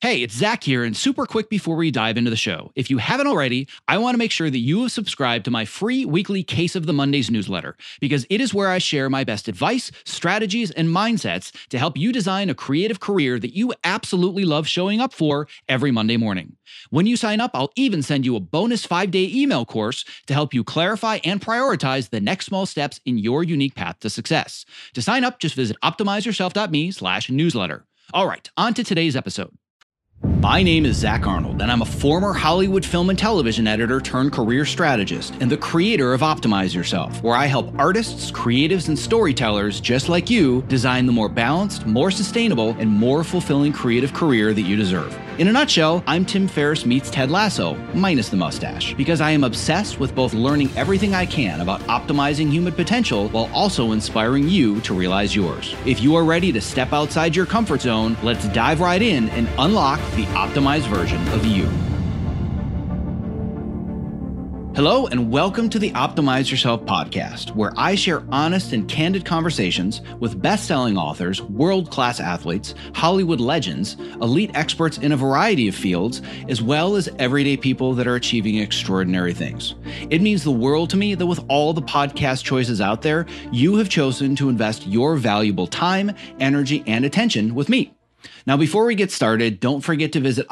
Hey, it's Zach here, and super quick before we dive into the show. If you haven't already, I want to make sure that you have subscribed to my free weekly Case of the Mondays newsletter, because it is where I share my best advice, strategies, and mindsets to help you design a creative career that you absolutely love showing up for every Monday morning. When you sign up, I'll even send you a bonus 5-day email course to help you clarify and prioritize the next small steps in your unique path to success. To sign up, just visit optimizeyourself.me/newsletter. All right, on to today's episode. My name is Zach Arnold, and I'm a former Hollywood film and television editor turned career strategist and the creator of Optimize Yourself, where I help artists, creatives, and storytellers just like you design the more balanced, more sustainable, and more fulfilling creative career that you deserve. In a nutshell, I'm Tim Ferriss meets Ted Lasso, minus the mustache, because I am obsessed with both learning everything I can about optimizing human potential while also inspiring you to realize yours. If you are ready to step outside your comfort zone, let's dive right in and unlock the optimized version of you. Hello, and welcome to the Optimize Yourself podcast, where I share honest and candid conversations with best-selling authors, world-class athletes, Hollywood legends, elite experts in a variety of fields, as well as everyday people that are achieving extraordinary things. It means the world to me that with all the podcast choices out there, you have chosen to invest your valuable time, energy, and attention with me. Now, before we get started, don't forget to visit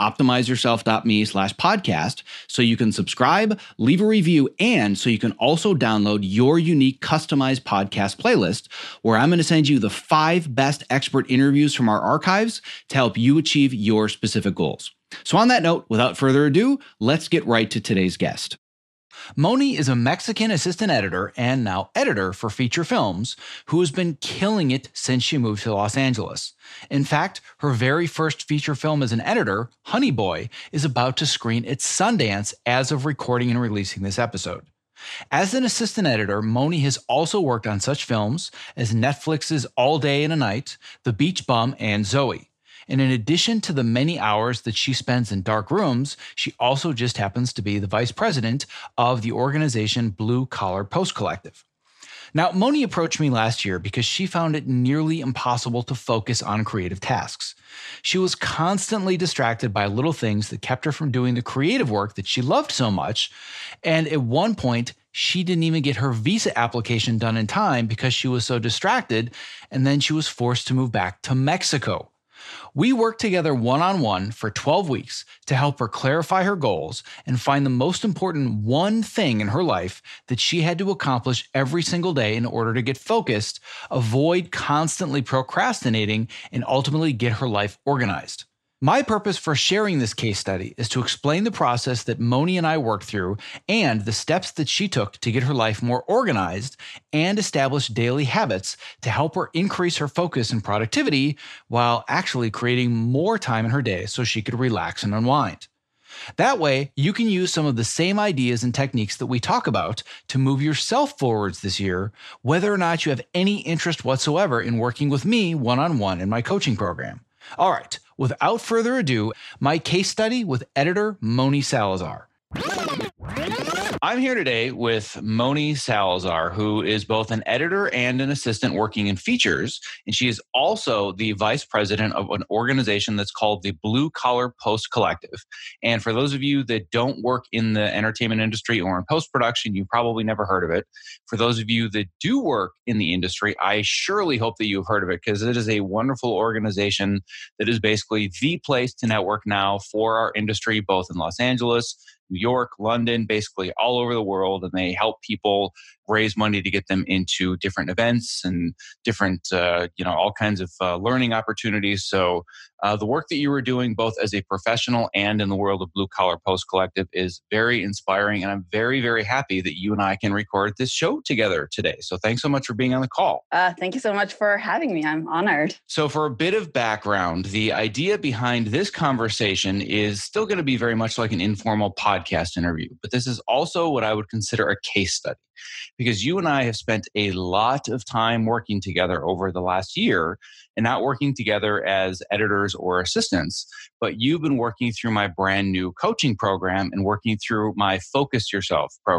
optimizeyourself.me/podcast so you can subscribe, leave a review, and so you can also download your unique customized podcast playlist, where I'm going to send you the 5 best expert interviews from our archives to help you achieve your specific goals. So on that note, without further ado, let's get right to today's guest. Moni is a Mexican assistant editor and now editor for feature films who has been killing it since she moved to Los Angeles. In fact, her very first feature film as an editor, Honey Boy, is about to screen at Sundance as of recording and releasing this episode. As an assistant editor, Moni has also worked on such films as Netflix's All Day and a Night, The Beach Bum, and Zoe. And in addition to the many hours that she spends in dark rooms, she also just happens to be the vice president of the organization Blue Collar Post Collective. Now, Moni approached me last year because she found it nearly impossible to focus on creative tasks. She was constantly distracted by little things that kept her from doing the creative work that she loved so much. And at one point, she didn't even get her visa application done in time because she was so distracted, and then she was forced to move back to Mexico. We worked together one-on-one for 12 weeks to help her clarify her goals and find the most important one thing in her life that she had to accomplish every single day in order to get focused, avoid constantly procrastinating, and ultimately get her life organized. My purpose for sharing this case study is to explain the process that Moni and I worked through and the steps that she took to get her life more organized and establish daily habits to help her increase her focus and productivity while actually creating more time in her day so she could relax and unwind. That way, you can use some of the same ideas and techniques that we talk about to move yourself forwards this year, whether or not you have any interest whatsoever in working with me one-on-one in my coaching program. All right, without further ado, my case study with editor Moni Salazar. I'm here today with Moni Salazar, who is both an editor and an assistant working in features, and she is also the vice president of an organization that's called the Blue Collar Post Collective. And for those of you that don't work in the entertainment industry or in post-production, you probably never heard of it. For those of you that do work in the industry, I surely hope that you've heard of it, because it is a wonderful organization that is basically the place to network now for our industry, both in Los Angeles, New York, London, basically all over the world. And they help people raise money to get them into different events and different, all kinds of learning opportunities. So the work that you were doing both as a professional and in the world of Blue Collar Post Collective is very inspiring. And I'm very, very happy that you and I can record this show together today. So thanks so much for being on the call. Thank you so much for having me. I'm honored. So for a bit of background, the idea behind this conversation is still going to be very much like an informal podcast interview, but this is also what I would consider a case study, because you and I have spent a lot of time working together over the last year, and not working together as editors or assistants, but you've been working through my brand new coaching program and working through my Focus Yourself program.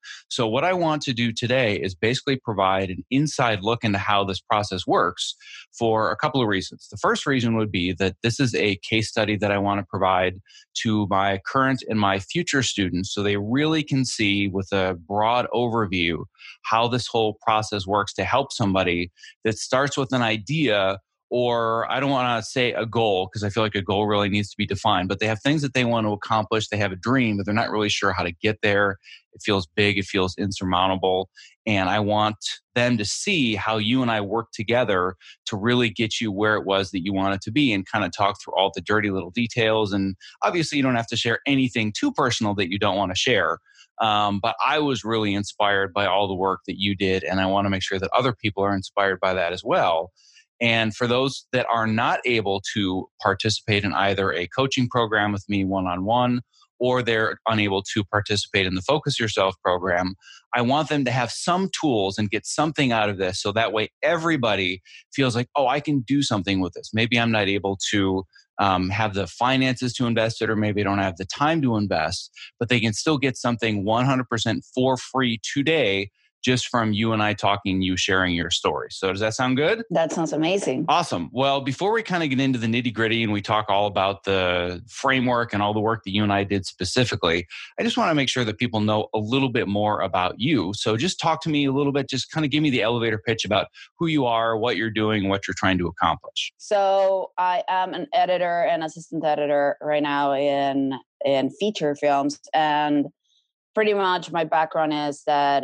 So what I want to do today is basically provide an inside look into how this process works for a couple of reasons. The first reason would be that this is a case study that I want to provide to my current and my future students so they really can see with a broad overview how this whole process works to help somebody that starts with an idea, or I don't want to say a goal because I feel like a goal really needs to be defined, but they have things that they want to accomplish. They have a dream, but they're not really sure how to get there. It feels big. It feels insurmountable. And I want them to see how you and I work together to really get you where it was that you want it to be and kind of talk through all the dirty little details. And obviously you don't have to share anything too personal that you don't want to share. But I was really inspired by all the work that you did. And I want to make sure that other people are inspired by that as well. And for those that are not able to participate in either a coaching program with me one-on-one, or they're unable to participate in the Focus Yourself program, I want them to have some tools and get something out of this. So that way everybody feels like, oh, I can do something with this. Maybe I'm not able to have the finances to invest it, or maybe I don't have the time to invest, but they can still get something 100% for free today just from you and I talking, you sharing your story. So does that sound good? That sounds amazing. Awesome. Well, before we kind of get into the nitty gritty and we talk all about the framework and all the work that you and I did specifically, I just want to make sure that people know a little bit more about you. So just talk to me a little bit, just kind of give me the elevator pitch about who you are, what you're doing, what you're trying to accomplish. So I am an editor and assistant editor right now in feature films. And pretty much my background is that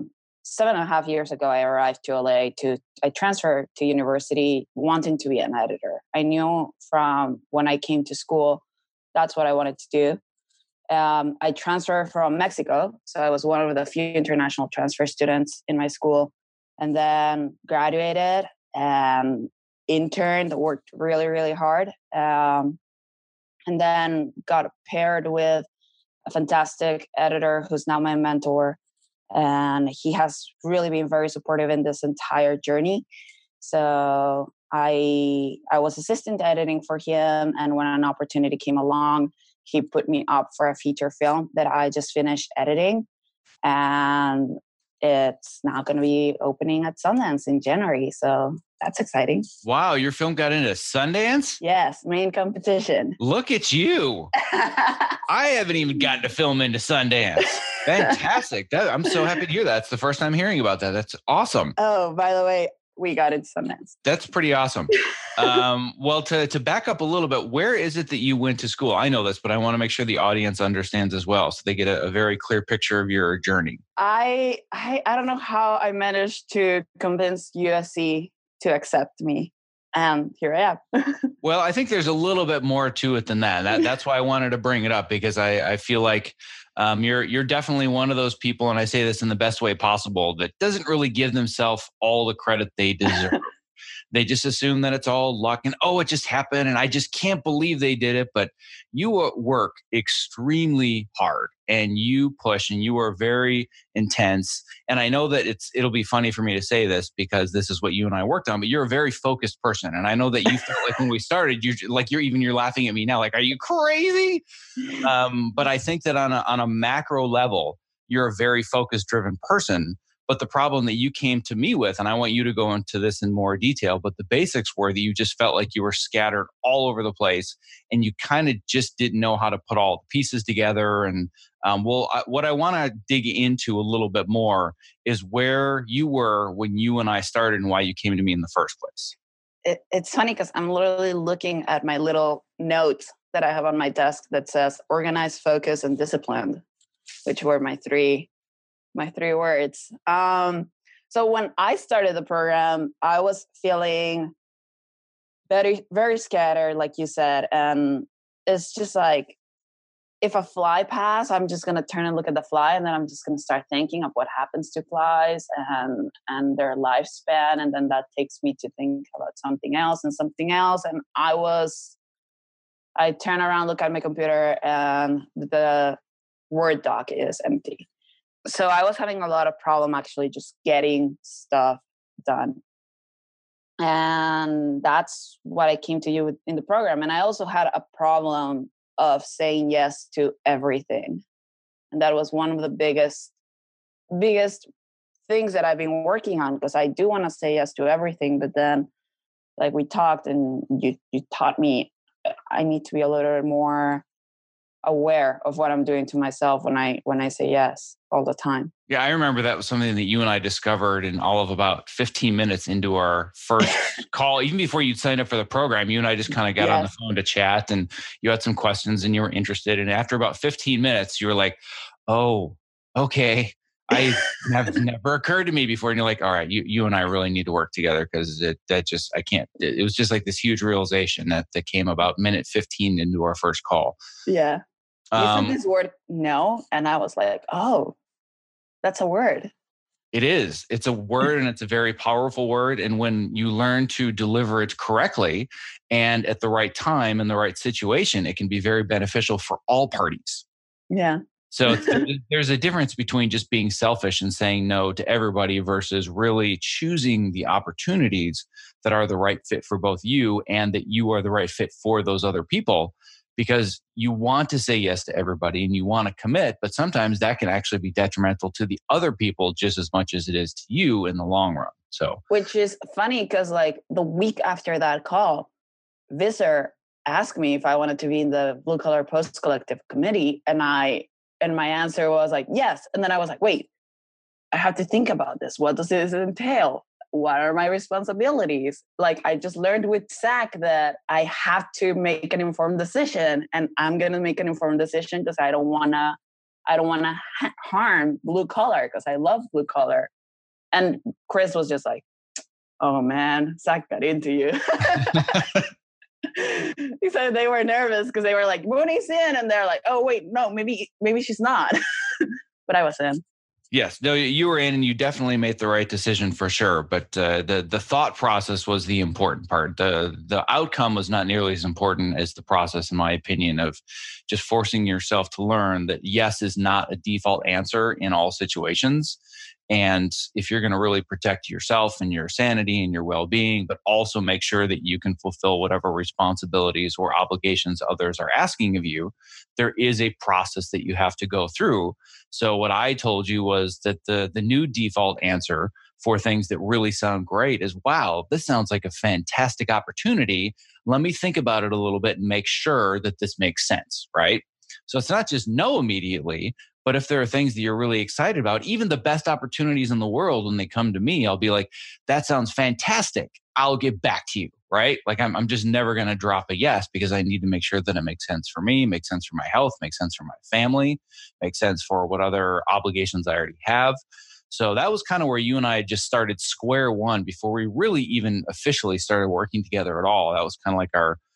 7.5 years ago, I arrived to LA I transferred to university wanting to be an editor. I knew from when I came to school, that's what I wanted to do. I transferred from Mexico. So I was one of the few international transfer students in my school, and then graduated and interned, worked really, really hard. And then got paired with a fantastic editor who's now my mentor. And he has really been very supportive in this entire journey. So I was assistant editing for him. And when an opportunity came along, he put me up for a feature film that I just finished editing. And it's now going to be opening at Sundance in January. So that's exciting. Wow, your film got into Sundance? Yes, main competition. Look at you. I haven't even gotten to film into Sundance. Fantastic. I'm so happy to hear that. It's the first time hearing about that. That's awesome. Oh, by the way, we got into Sundance. That's pretty awesome. Well, to back up a little bit, where is it that you went to school? I know this, but I want to make sure the audience understands as well, so they get a very clear picture of your journey. I don't know how I managed to convince USC to accept me. And here I am. Well, I think there's a little bit more to it than that. That's why I wanted to bring it up, because I feel like you're definitely one of those people, and I say this in the best way possible, that doesn't really give themselves all the credit they deserve. They just assume that it's all luck and, oh, it just happened and I just can't believe they did it. But you work extremely hard and you push and you are very intense. And I know that it'll be funny for me to say this because this is what you and I worked on, but you're a very focused person. And I know that you felt like when we started, you're laughing at me now, like, are you crazy? But I think that on a macro level, you're a very focused, driven person. But the problem that you came to me with, and I want you to go into this in more detail, but the basics were that you just felt like you were scattered all over the place and you kind of just didn't know how to put all the pieces together. And what I want to dig into a little bit more is where you were when you and I started and why you came to me in the first place. It's funny because I'm literally looking at my little notes that I have on my desk that says organized, focused, and disciplined, which were my three words. So when I started the program, I was feeling very, very scattered, like you said. And it's just like, if a fly passed, I'm just going to turn and look at the fly. And then I'm just going to start thinking of what happens to flies and their lifespan. And then that takes me to think about something else and something else. And I turn around, look at my computer, and the Word doc is empty. So I was having a lot of problem actually just getting stuff done. And that's what I came to you with in the program. And I also had a problem of saying yes to everything. And that was one of the biggest biggest things that I've been working on, because I do want to say yes to everything. But then, like we talked and you taught me, I need to be a little more aware of what I'm doing to myself when I say yes all the time. Yeah, I remember that was something that you and I discovered in all of about 15 minutes into our first call. Even before you'd signed up for the program, you and I just kind of got on the phone to chat, and you had some questions and you were interested. And after about 15 minutes, you were like, oh, okay. I have never occurred to me before. And you're like, all right, you and I really need to work together, because I can't. It was just like this huge realization that came about minute 15 into our first call. Yeah. You said this word no, and I was like, oh, that's a word. It is. It's a word, and it's a very powerful word. And when you learn to deliver it correctly and at the right time in the right situation, it can be very beneficial for all parties. Yeah. So there's a difference between just being selfish and saying no to everybody versus really choosing the opportunities that are the right fit for both you, and that you are the right fit for those other people. Because you want to say yes to everybody and you want to commit, but sometimes that can actually be detrimental to the other people just as much as it is to you in the long run. So, which is funny, because like the week after that call, Visser asked me if I wanted to be in the Blue Collar Post Collective committee, and my answer was like yes. And then I was like, wait, I have to think about this. What does this entail? What are my responsibilities? Like, I just learned with Zach that I have to make an informed decision, and I'm going to make an informed decision because I don't want to harm Blue Collar, because I love Blue Collar. And Chris was just like, oh man, Zach got into you. He said they were nervous because they were like, Mooney's in, and they're like, oh wait, no, maybe she's not. But I was in. Yes, no, you were in, and you definitely made the right decision for sure. But the thought process was the important part. The outcome was not nearly as important as the process, in my opinion, of just forcing yourself to learn that yes is not a default answer in all situations. And if you're going to really protect yourself and your sanity and your well-being, but also make sure that you can fulfill whatever responsibilities or obligations others are asking of you, there is a process that you have to go through. So what I told you was that the new default answer for things that really sound great is, wow, this sounds like a fantastic opportunity. Let me think about it a little bit and make sure that this makes sense, right? So it's not just no immediately, but if there are things that you're really excited about, even the best opportunities in the world, when they come to me, I'll be like, that sounds fantastic. I'll get back to you, right? Like I'm just never going to drop a yes, because I need to make sure that it makes sense for me, makes sense for my health, makes sense for my family, makes sense for what other obligations I already have. So that was kind of where you and I just started square one before we really even officially started working together at all. That was kind of like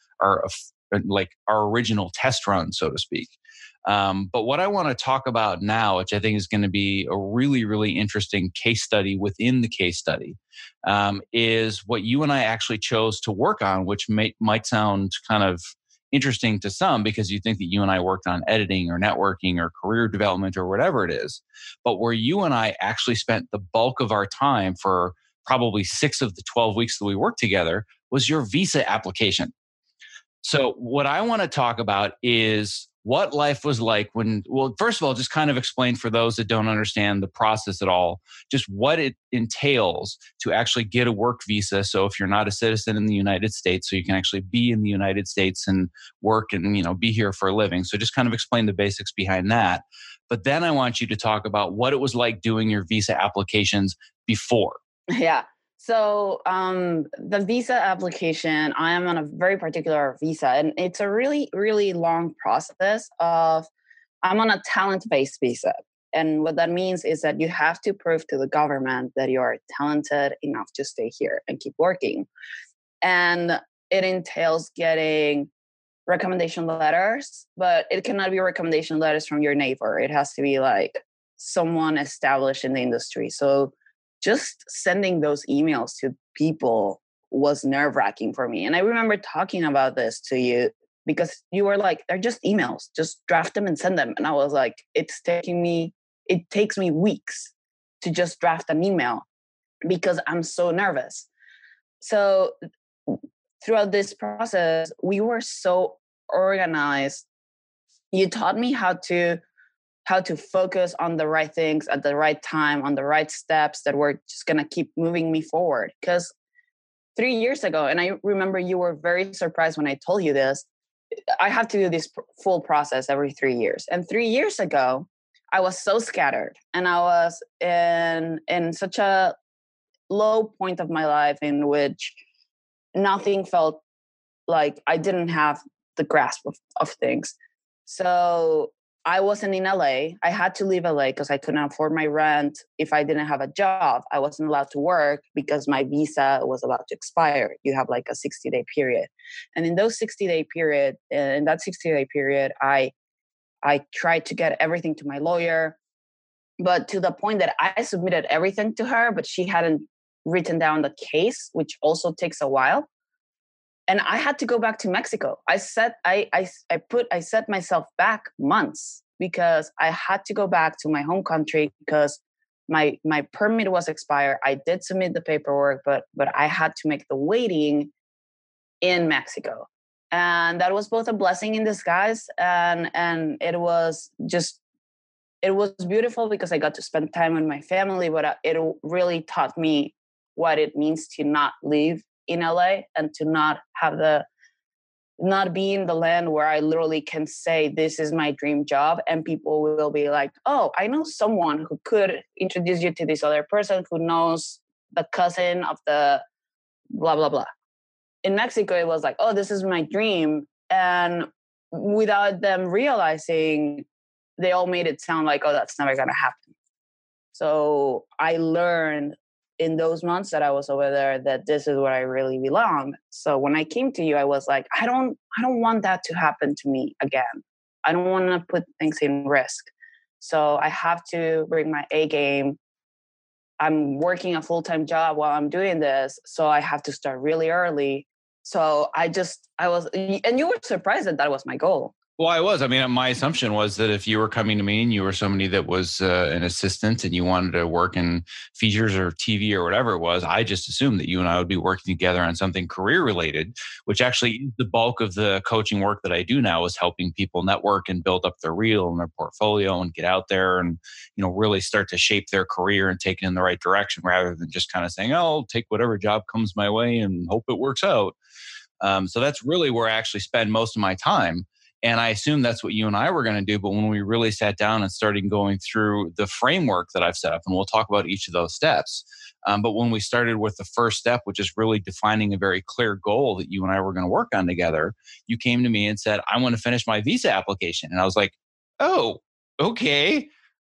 our original test run, so to speak. But what I want to talk about now, which I think is going to be a really, really interesting case study within the case study, is what you and I actually chose to work on, which might sound kind of interesting to some, because you think that you and I worked on editing or networking or career development or whatever it is. But where you and I actually spent the bulk of our time for probably 6 of the 12 weeks that we worked together was your visa application. So what I want to talk about is what life was like well, first of all, just kind of explain for those that don't understand the process at all, just what it entails to actually get a work visa. So if you're not a citizen in the United States, so you can actually be in the United States and work and, be here for a living. So just kind of explain the basics behind that. But then I want you to talk about what it was like doing your visa applications before. Yeah. So the visa application, I am on a very particular visa, and it's a really, really long process I'm on a talent-based visa. And what that means is that you have to prove to the government that you are talented enough to stay here and keep working. And it entails getting recommendation letters, but it cannot be recommendation letters from your neighbor. It has to be like someone established in the industry. So just sending those emails to people was nerve-wracking for me. And I remember talking about this to you because you were like, they're just emails, just draft them and send them. And I was like, it takes me weeks to just draft an email because I'm so nervous. So throughout this process, we were so organized. You taught me how to how to focus on the right things at the right time, on the right steps that were just going to keep moving me forward. Because 3 years ago, and I remember you were very surprised when I told you this, I have to do this full process every 3 years. And 3 years ago, I was so scattered, and I was in such a low point of my life in which nothing felt like I didn't have the grasp of things. So I wasn't in LA. I had to leave LA because I couldn't afford my rent. If I didn't have a job, I wasn't allowed to work because my visa was about to expire. You have like a 60-day period. And in that 60-day period, I tried to get everything to my lawyer, but to the point that I submitted everything to her, but she hadn't written down the case, which also takes a while. And I had to go back to Mexico. I set myself back months because I had to go back to my home country because my permit was expired. I did submit the paperwork, but I had to make the waiting in Mexico. And that was both a blessing in disguise, and it was beautiful because I got to spend time with my family, but it really taught me what it means to not live in LA and to not be in the land where I literally can say, this is my dream job. And people will be like, oh, I know someone who could introduce you to this other person who knows the cousin of the blah, blah, blah. In Mexico, it was like, oh, this is my dream. And without them realizing, they all made it sound like, oh, that's never going to happen. So I learned in those months that I was over there that this is where I really belong. So when I came to you, I was like, I don't want that to happen to me again. I don't want to put things in risk. So I have to bring my A game. I'm working a full-time job while I'm doing this. So I have to start really early. So I was, and you were surprised that was my goal. Well, I was. I mean, my assumption was that if you were coming to me and you were somebody that was an assistant and you wanted to work in features or TV or whatever it was, I just assumed that you and I would be working together on something career related, which actually is the bulk of the coaching work that I do now, is helping people network and build up their reel and their portfolio and get out there and, really start to shape their career and take it in the right direction rather than just kind of saying, oh, I'll take whatever job comes my way and hope it works out. So that's really where I actually spend most of my time. And I assumed that's what you and I were going to do. But when we really sat down and started going through the framework that I've set up, and we'll talk about each of those steps. But when we started with the first step, which is really defining a very clear goal that you and I were going to work on together, you came to me and said, I want to finish my visa application. And I was like, oh, okay.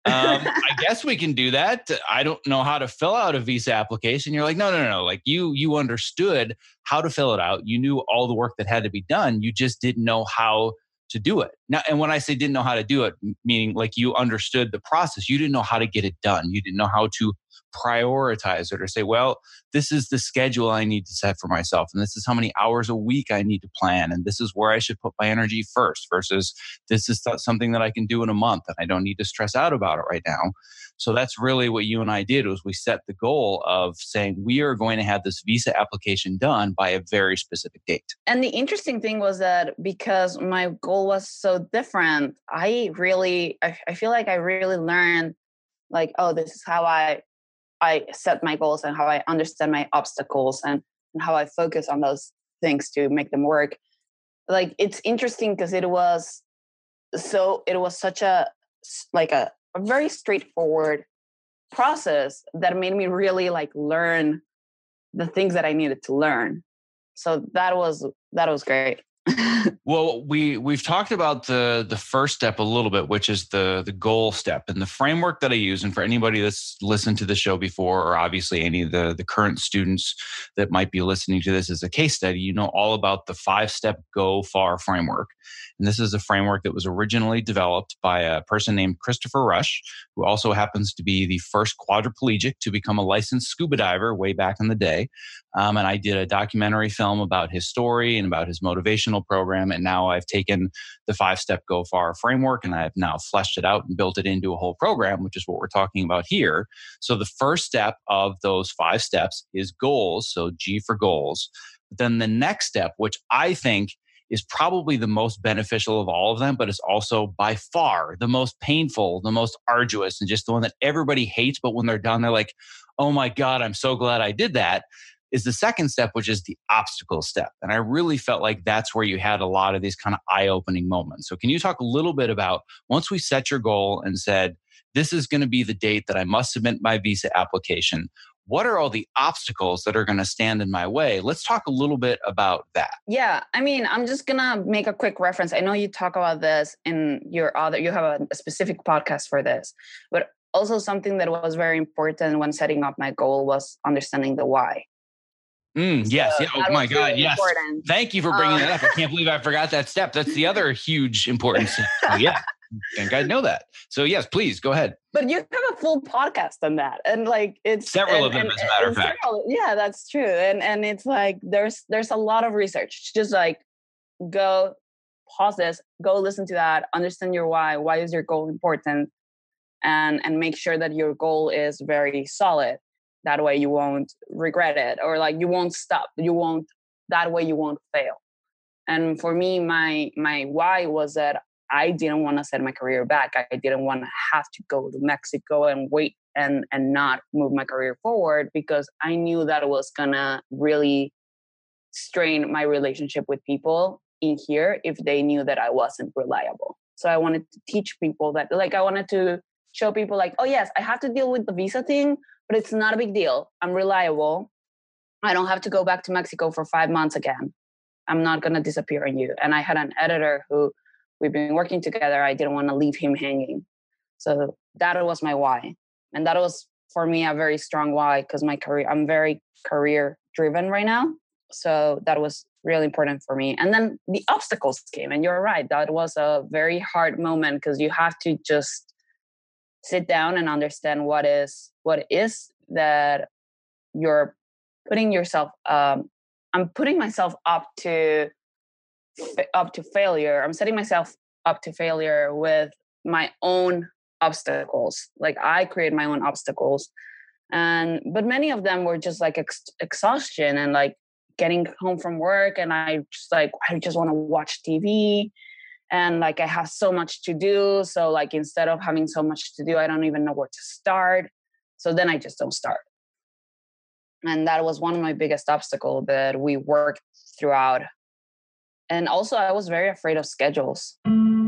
I guess we can do that. I don't know how to fill out a visa application. You're like, no. Like you understood how to fill it out. You knew all the work that had to be done. You just didn't know how to do it. Now, and when I say didn't know how to do it, meaning like you understood the process, you didn't know how to get it done. You didn't know how to prioritize it or say, well, this is the schedule I need to set for myself. And this is how many hours a week I need to plan. And this is where I should put my energy first versus this is something that I can do in a month and I don't need to stress out about it right now. So that's really what you and I did, was we set the goal of saying we are going to have this visa application done by a very specific date. And the interesting thing was that because my goal was so different, I feel like I really learned like, oh, this is how I set my goals and how I understand my obstacles and how I focus on those things to make them work. Like, it's interesting because it was such a very straightforward process that made me really like learn the things that I needed to learn. So that was great. Well, we've talked about the first step a little bit, which is the goal step, and the framework that I use. And for anybody that's listened to the show before, or obviously any of the current students that might be listening to this as a case study, you know all about the 5-step Go Far framework. And this is a framework that was originally developed by a person named Christopher Rush, who also happens to be the first quadriplegic to become a licensed scuba diver way back in the day. And I did a documentary film about his story and about his motivational program. And now I've taken the 5-step Go Far framework and I've now fleshed it out and built it into a whole program, which is what we're talking about here. So the first step of those 5 steps is goals. So G for goals. But then the next step, which I think is probably the most beneficial of all of them, but it's also by far the most painful, the most arduous, and just the one that everybody hates. But when they're done, they're like, oh my God, I'm so glad I did that, is the second step, which is the obstacle step. And I really felt like that's where you had a lot of these kind of eye-opening moments. So can you talk a little bit about, once we set your goal and said, this is going to be the date that I must submit my visa application, what are all the obstacles that are going to stand in my way? Let's talk a little bit about that. Yeah, I mean, I'm just going to make a quick reference. I know you talk about this in your other, you have a specific podcast for this, but also something that was very important when setting up my goal was understanding the why. Yes. Yeah. Oh my God. Really yes. Important. Thank you for bringing that up. I can't believe I forgot that step. That's the other huge important step. So yeah. I think I know that. So yes, please go ahead. But you have a full podcast on that. And like it's several of them, as a matter of fact. Yeah, that's true. And it's like there's a lot of research. Just like go pause this, go listen to that, understand your why. Why is your goal important? And make sure that your goal is very solid. That way you won't regret it, or like you won't stop. That way you won't fail. And for me, my why was that I didn't want to set my career back. I didn't want to have to go to Mexico and wait and not move my career forward, because I knew that it was gonna really strain my relationship with people in here if they knew that I wasn't reliable. So I wanted to teach people that, like, I wanted to show people like, oh yes, I have to deal with the visa thing, but it's not a big deal. I'm reliable. I don't have to go back to Mexico for 5 months again. I'm not going to disappear on you. And I had an editor who we've been working together. I didn't want to leave him hanging. So that was my why. And that was, for me, a very strong why, because I'm very career driven right now. So that was really important for me. And then the obstacles came, and you're right. That was a very hard moment, because you have to just sit down and understand what is that you're putting yourself. I'm putting myself up to failure. I'm setting myself up to failure with my own obstacles. Like I create my own obstacles, but many of them were just like exhaustion and like getting home from work, and I just want to watch TV. And like, I have so much to do. So like, instead of having so much to do, I don't even know where to start. So then I just don't start. And that was one of my biggest obstacles that we worked throughout. And also I was very afraid of schedules.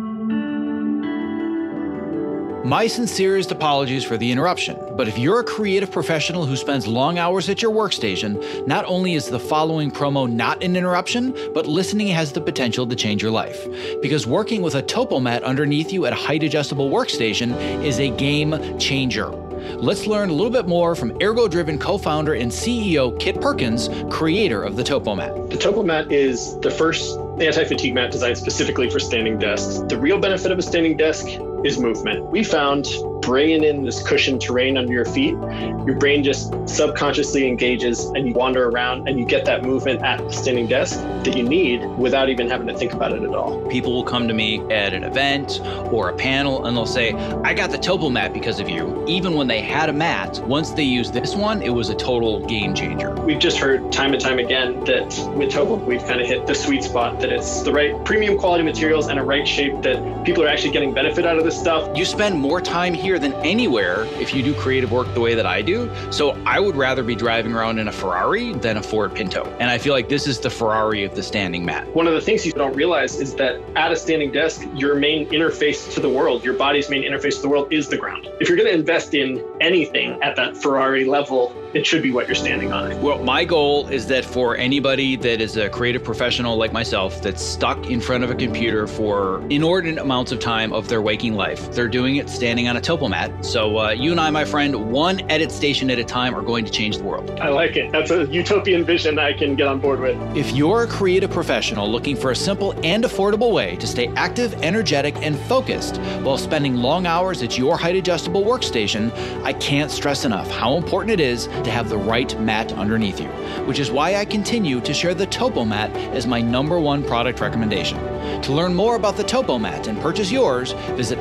My sincerest apologies for the interruption, but if you're a creative professional who spends long hours at your workstation, not only is the following promo not an interruption, but listening has the potential to change your life. Because working with a TopoMat underneath you at a height-adjustable workstation is a game changer. Let's learn a little bit more from Ergo-Driven co-founder and CEO Kit Perkins, creator of the TopoMat. The TopoMat is the first anti-fatigue mat designed specifically for standing desks. The real benefit of a standing desk is movement. We found bringing in this cushioned terrain under your feet, your brain just subconsciously engages and you wander around and you get that movement at the standing desk that you need without even having to think about it at all. People will come to me at an event or a panel and they'll say, I got the TopoMat because of you. Even when they had a mat, once they used this one, it was a total game changer. We've just heard time and time again that with Topo, we've kind of hit the sweet spot, that it's the right premium quality materials and a right shape, that people are actually getting benefit out of this stuff. You spend more time here than anywhere if you do creative work the way that I do. So I would rather be driving around in a Ferrari than a Ford Pinto. And I feel like this is the Ferrari of the standing mat. One of the things you don't realize is that at a standing desk, your main interface to the world, your body's main interface to the world is the ground. If you're going to invest in anything at that Ferrari level, it should be what you're standing on. Well, my goal is that for anybody that is a creative professional like myself that's stuck in front of a computer for inordinate amounts of time of their waking life, they're doing it standing on a TopoMat. So you and I, my friend, one edit station at a time are going to change the world. I like it. That's a utopian vision I can get on board with. If you're a creative professional looking for a simple and affordable way to stay active, energetic, and focused while spending long hours at your height-adjustable workstation, I can't stress enough how important it is to have the right mat underneath you, which is why I continue to share the TopoMat as my #1 product recommendation. To learn more about the TopoMat and purchase yours, visit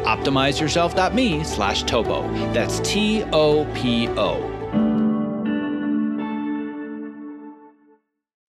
optimizeyourself.me/topo. That's TOPO.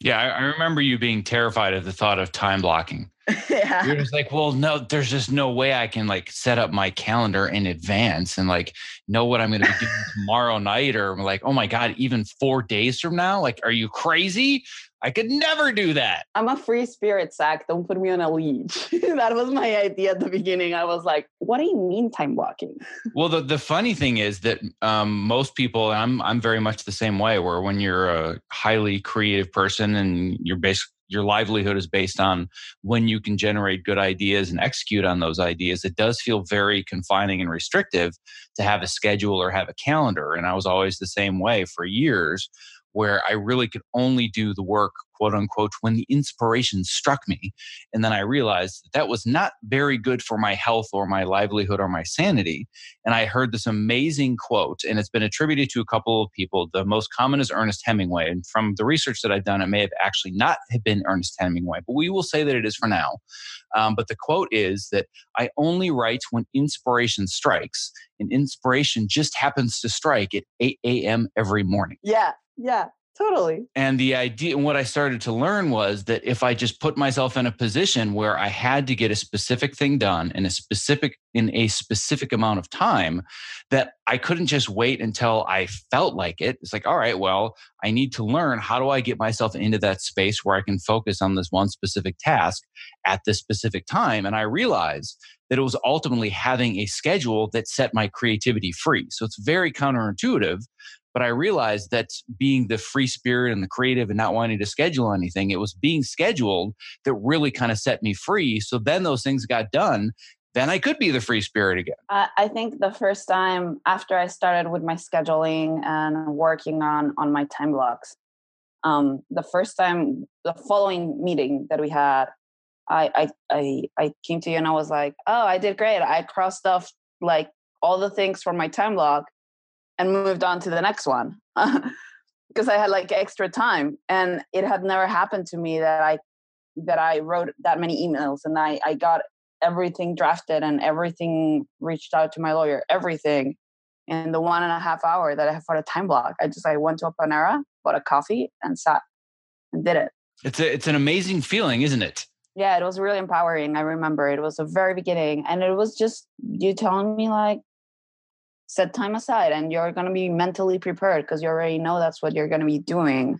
Yeah, I remember you being terrified of the thought of time blocking. Yeah. You're just like, well, no, there's just no way I can like set up my calendar in advance and like know what I'm going to be doing tomorrow night, or I'm like, oh my God, even 4 days from now? Like, are you crazy? I could never do that. I'm a free spirit, Zach. Don't put me on a leash. That was my idea at the beginning. I was like, what do you mean time blocking? Well, the funny thing is that most people, and I'm very much the same way, where when you're a highly creative person and your livelihood is based on when you can generate good ideas and execute on those ideas, it does feel very confining and restrictive to have a schedule or have a calendar. And I was always the same way for years, where I really could only do the work, quote unquote, when the inspiration struck me. And then I realized that was not very good for my health or my livelihood or my sanity. And I heard this amazing quote, and it's been attributed to a couple of people. The most common is Ernest Hemingway. And from the research that I've done, it may have actually not have been Ernest Hemingway, but we will say that it is for now. But the quote is that I only write when inspiration strikes, and inspiration just happens to strike at 8 a.m. every morning. Yeah, totally. And the idea, and what I started to learn was that if I just put myself in a position where I had to get a specific thing done in a specific amount of time, that I couldn't just wait until I felt like it. It's like, all right, well, I need to learn, how do I get myself into that space where I can focus on this one specific task at this specific time? And I realized that it was ultimately having a schedule that set my creativity free. So it's very counterintuitive. But I realized that being the free spirit and the creative and not wanting to schedule anything, it was being scheduled that really kind of set me free. So then those things got done. Then I could be the free spirit again. I think the first time after I started with my scheduling and working on my time blocks, the first time, the following meeting that we had, I came to you and I was like, oh, I did great. I crossed off like all the things from my time block and moved on to the next one because I had like extra time. And it had never happened to me that I wrote that many emails and I got everything drafted and everything reached out to my lawyer, everything in the 1.5 hour that I have for the time block. I went to a Panera, bought a coffee and sat and did it. It's an amazing feeling, isn't it? Yeah, it was really empowering. I remember it was the very beginning and it was just you telling me like, set time aside and you're going to be mentally prepared because you already know that's what you're going to be doing.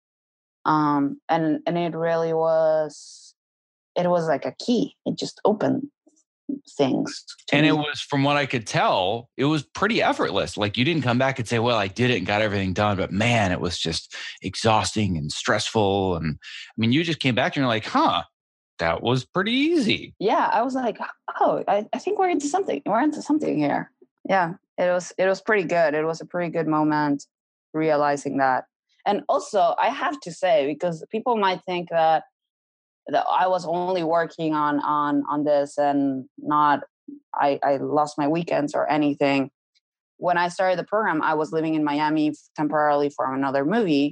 And it really was, it was like a key. It just opened things. And it was, from what I could tell, it was pretty effortless. Like you didn't come back and say, well, I did it and got everything done, but man, it was just exhausting and stressful. And I mean, you just came back and you're like, that was pretty easy. Yeah. I was like, oh, I think we're into something. We're into something here. Yeah. It was pretty good. It was a pretty good moment realizing that. And also I have to say, because people might think that I was only working on this and not, I lost my weekends or anything. When I started the program, I was living in Miami temporarily for another movie.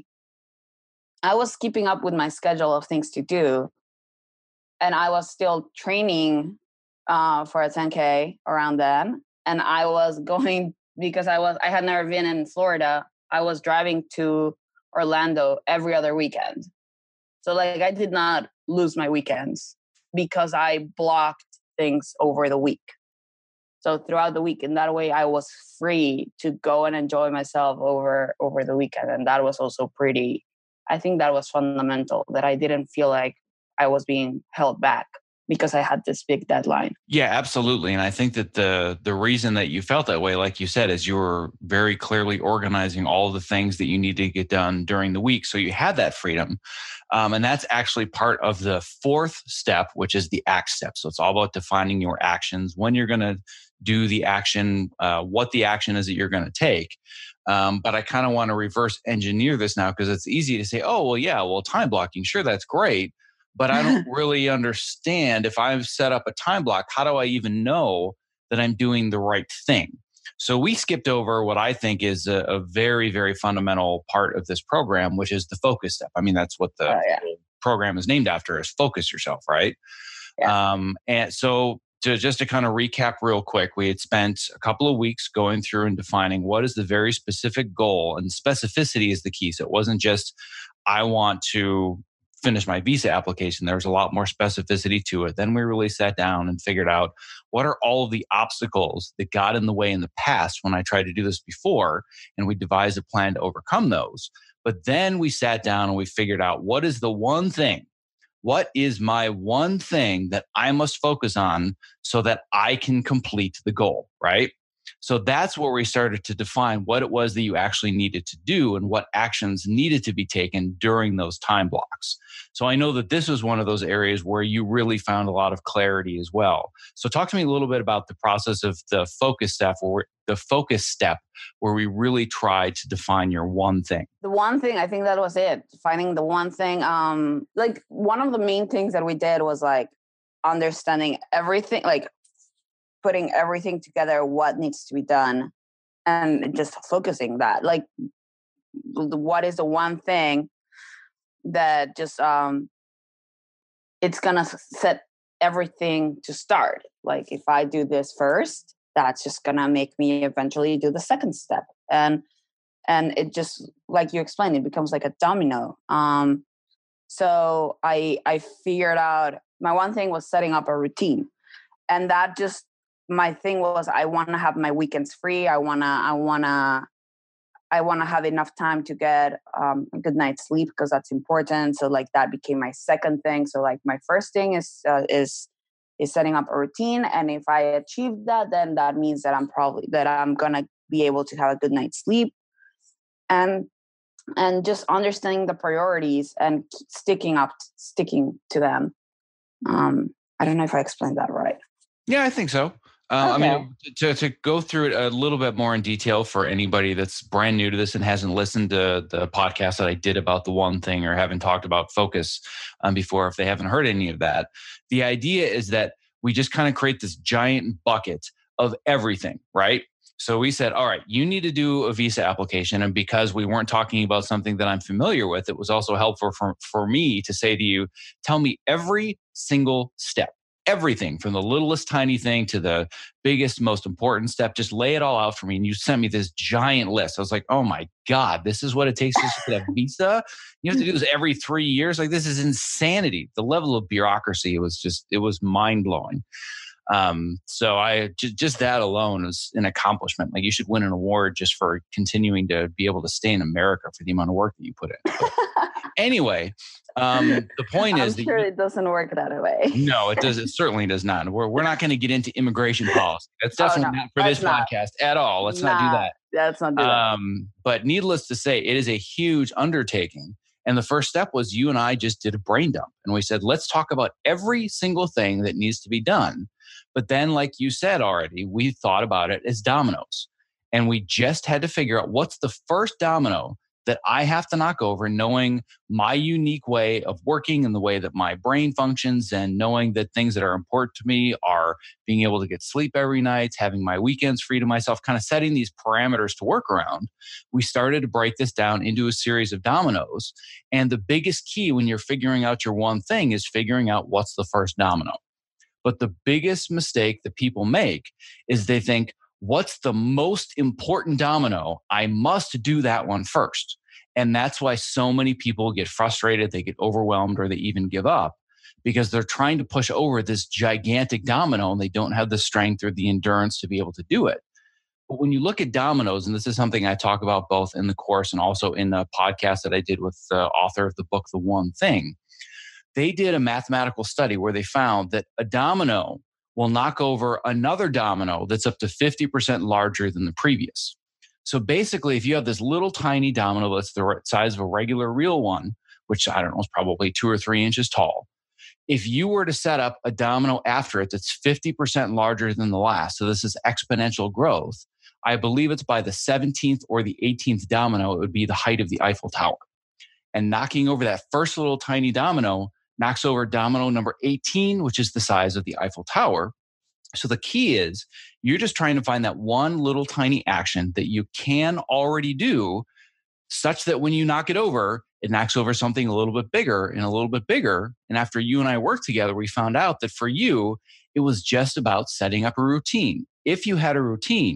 I was keeping up with my schedule of things to do. And I was still training for a 10K around then. And I was going, because I had never been in Florida, I was driving to Orlando every other weekend. So like I did not lose my weekends because I blocked things over the week. So throughout the week, in that way, I was free to go and enjoy myself over the weekend. And that was also I think that was fundamental, that I didn't feel like I was being held back because I had this big deadline. Yeah, absolutely. And I think that the reason that you felt that way, like you said, is you were very clearly organizing all the things that you need to get done during the week. So you had that freedom. And that's actually part of the fourth step, which is the act step. So it's all about defining your actions, when you're going to do the action, what the action is that you're going to take. But I kind of want to reverse engineer this now, because it's easy to say, oh, well, yeah, well, time blocking, sure, that's great. But I don't really understand, if I've set up a time block, how do I even know that I'm doing the right thing? So we skipped over what I think is a very, very fundamental part of this program, which is the focus step. I mean, that's what the program is named after, is focus yourself, right? Yeah. And so just to kind of recap real quick, we had spent a couple of weeks going through and defining what is the very specific goal, and specificity is the key. So it wasn't just, I want to finish my visa application. There was a lot more specificity to it. Then we really sat down and figured out what are all of the obstacles that got in the way in the past when I tried to do this before, and we devised a plan to overcome those. But then we sat down and we figured out what is the one thing. What is my one thing that I must focus on so that I can complete the goal, right? So that's where we started to define what it was that you actually needed to do and what actions needed to be taken during those time blocks. So I know that this was one of those areas where you really found a lot of clarity as well. So talk to me a little bit about the process of the focus step where we really tried to define your one thing. The one thing, I think that was it. Finding the one thing. Like one of the main things that we did was like understanding everything, like putting everything together, what needs to be done, and just focusing that. Like, what is the one thing that just it's gonna set everything to start. Like, if I do this first, that's just gonna make me eventually do the second step, and it just, like you explained, it becomes like a domino. So I figured out my one thing was setting up a routine, and that just, my thing was I want to have my weekends free. I wanna have enough time to get a good night's sleep, because that's important. So like that became my second thing. So like my first thing is setting up a routine, and if I achieve that, then that means that I'm gonna be able to have a good night's sleep, and just understanding the priorities and sticking to them. I don't know if I explained that right. Yeah, I think so. I mean, to go through it a little bit more in detail for anybody that's brand new to this and hasn't listened to the podcast that I did about the one thing, or haven't talked about focus before, if they haven't heard any of that, the idea is that we just kind of create this giant bucket of everything, right? So we said, all right, you need to do a visa application. And because we weren't talking about something that I'm familiar with, it was also helpful for me to say to you, tell me every single step. Everything from the littlest tiny thing to the biggest, most important step. Just lay it all out for me. And you sent me this giant list. I was like, oh my God, this is what it takes to get a visa? You have to do this every 3 years? Like, this is insanity. The level of bureaucracy it was mind blowing. So I just that alone is an accomplishment. Like, you should win an award just for continuing to be able to stay in America for the amount of work that you put in. But anyway, the point is, I'm sure it doesn't work that way. No, it does. It certainly does not. We're not going to get into immigration policy. That's definitely not for this podcast at all. Let's not do that. Let's not do that. But needless to say, it is a huge undertaking. And the first step was you and I just did a brain dump, and we said, let's talk about every single thing that needs to be done. But then, like you said already, we thought about it as dominoes, and we just had to figure out what's the first domino that I have to knock over, knowing my unique way of working and the way that my brain functions, and knowing that things that are important to me are being able to get sleep every night, having my weekends free to myself, kind of setting these parameters to work around. We started to break this down into a series of dominoes. And the biggest key when you're figuring out your one thing is figuring out what's the first domino. But the biggest mistake that people make is they think, what's the most important domino? I must do that one first. And that's why so many people get frustrated, they get overwhelmed, or they even give up, because they're trying to push over this gigantic domino and they don't have the strength or the endurance to be able to do it. But when you look at dominoes, and this is something I talk about both in the course and also in the podcast that I did with the author of the book, The One Thing, they did a mathematical study where they found that a domino will knock over another domino that's up to 50% larger than the previous. So basically, if you have this little tiny domino that's the size of a regular real one, which I don't know is probably 2 or 3 inches tall, if you were to set up a domino after it that's 50% larger than the last, so this is exponential growth, I believe it's by the 17th or the 18th domino, it would be the height of the Eiffel Tower. And knocking over that first little tiny domino knocks over domino number 18, which is the size of the Eiffel Tower. So the key is you're just trying to find that one little tiny action that you can already do, such that when you knock it over, it knocks over something a little bit bigger and a little bit bigger. And after you and I worked together, we found out that for you, it was just about setting up a routine. If you had a routine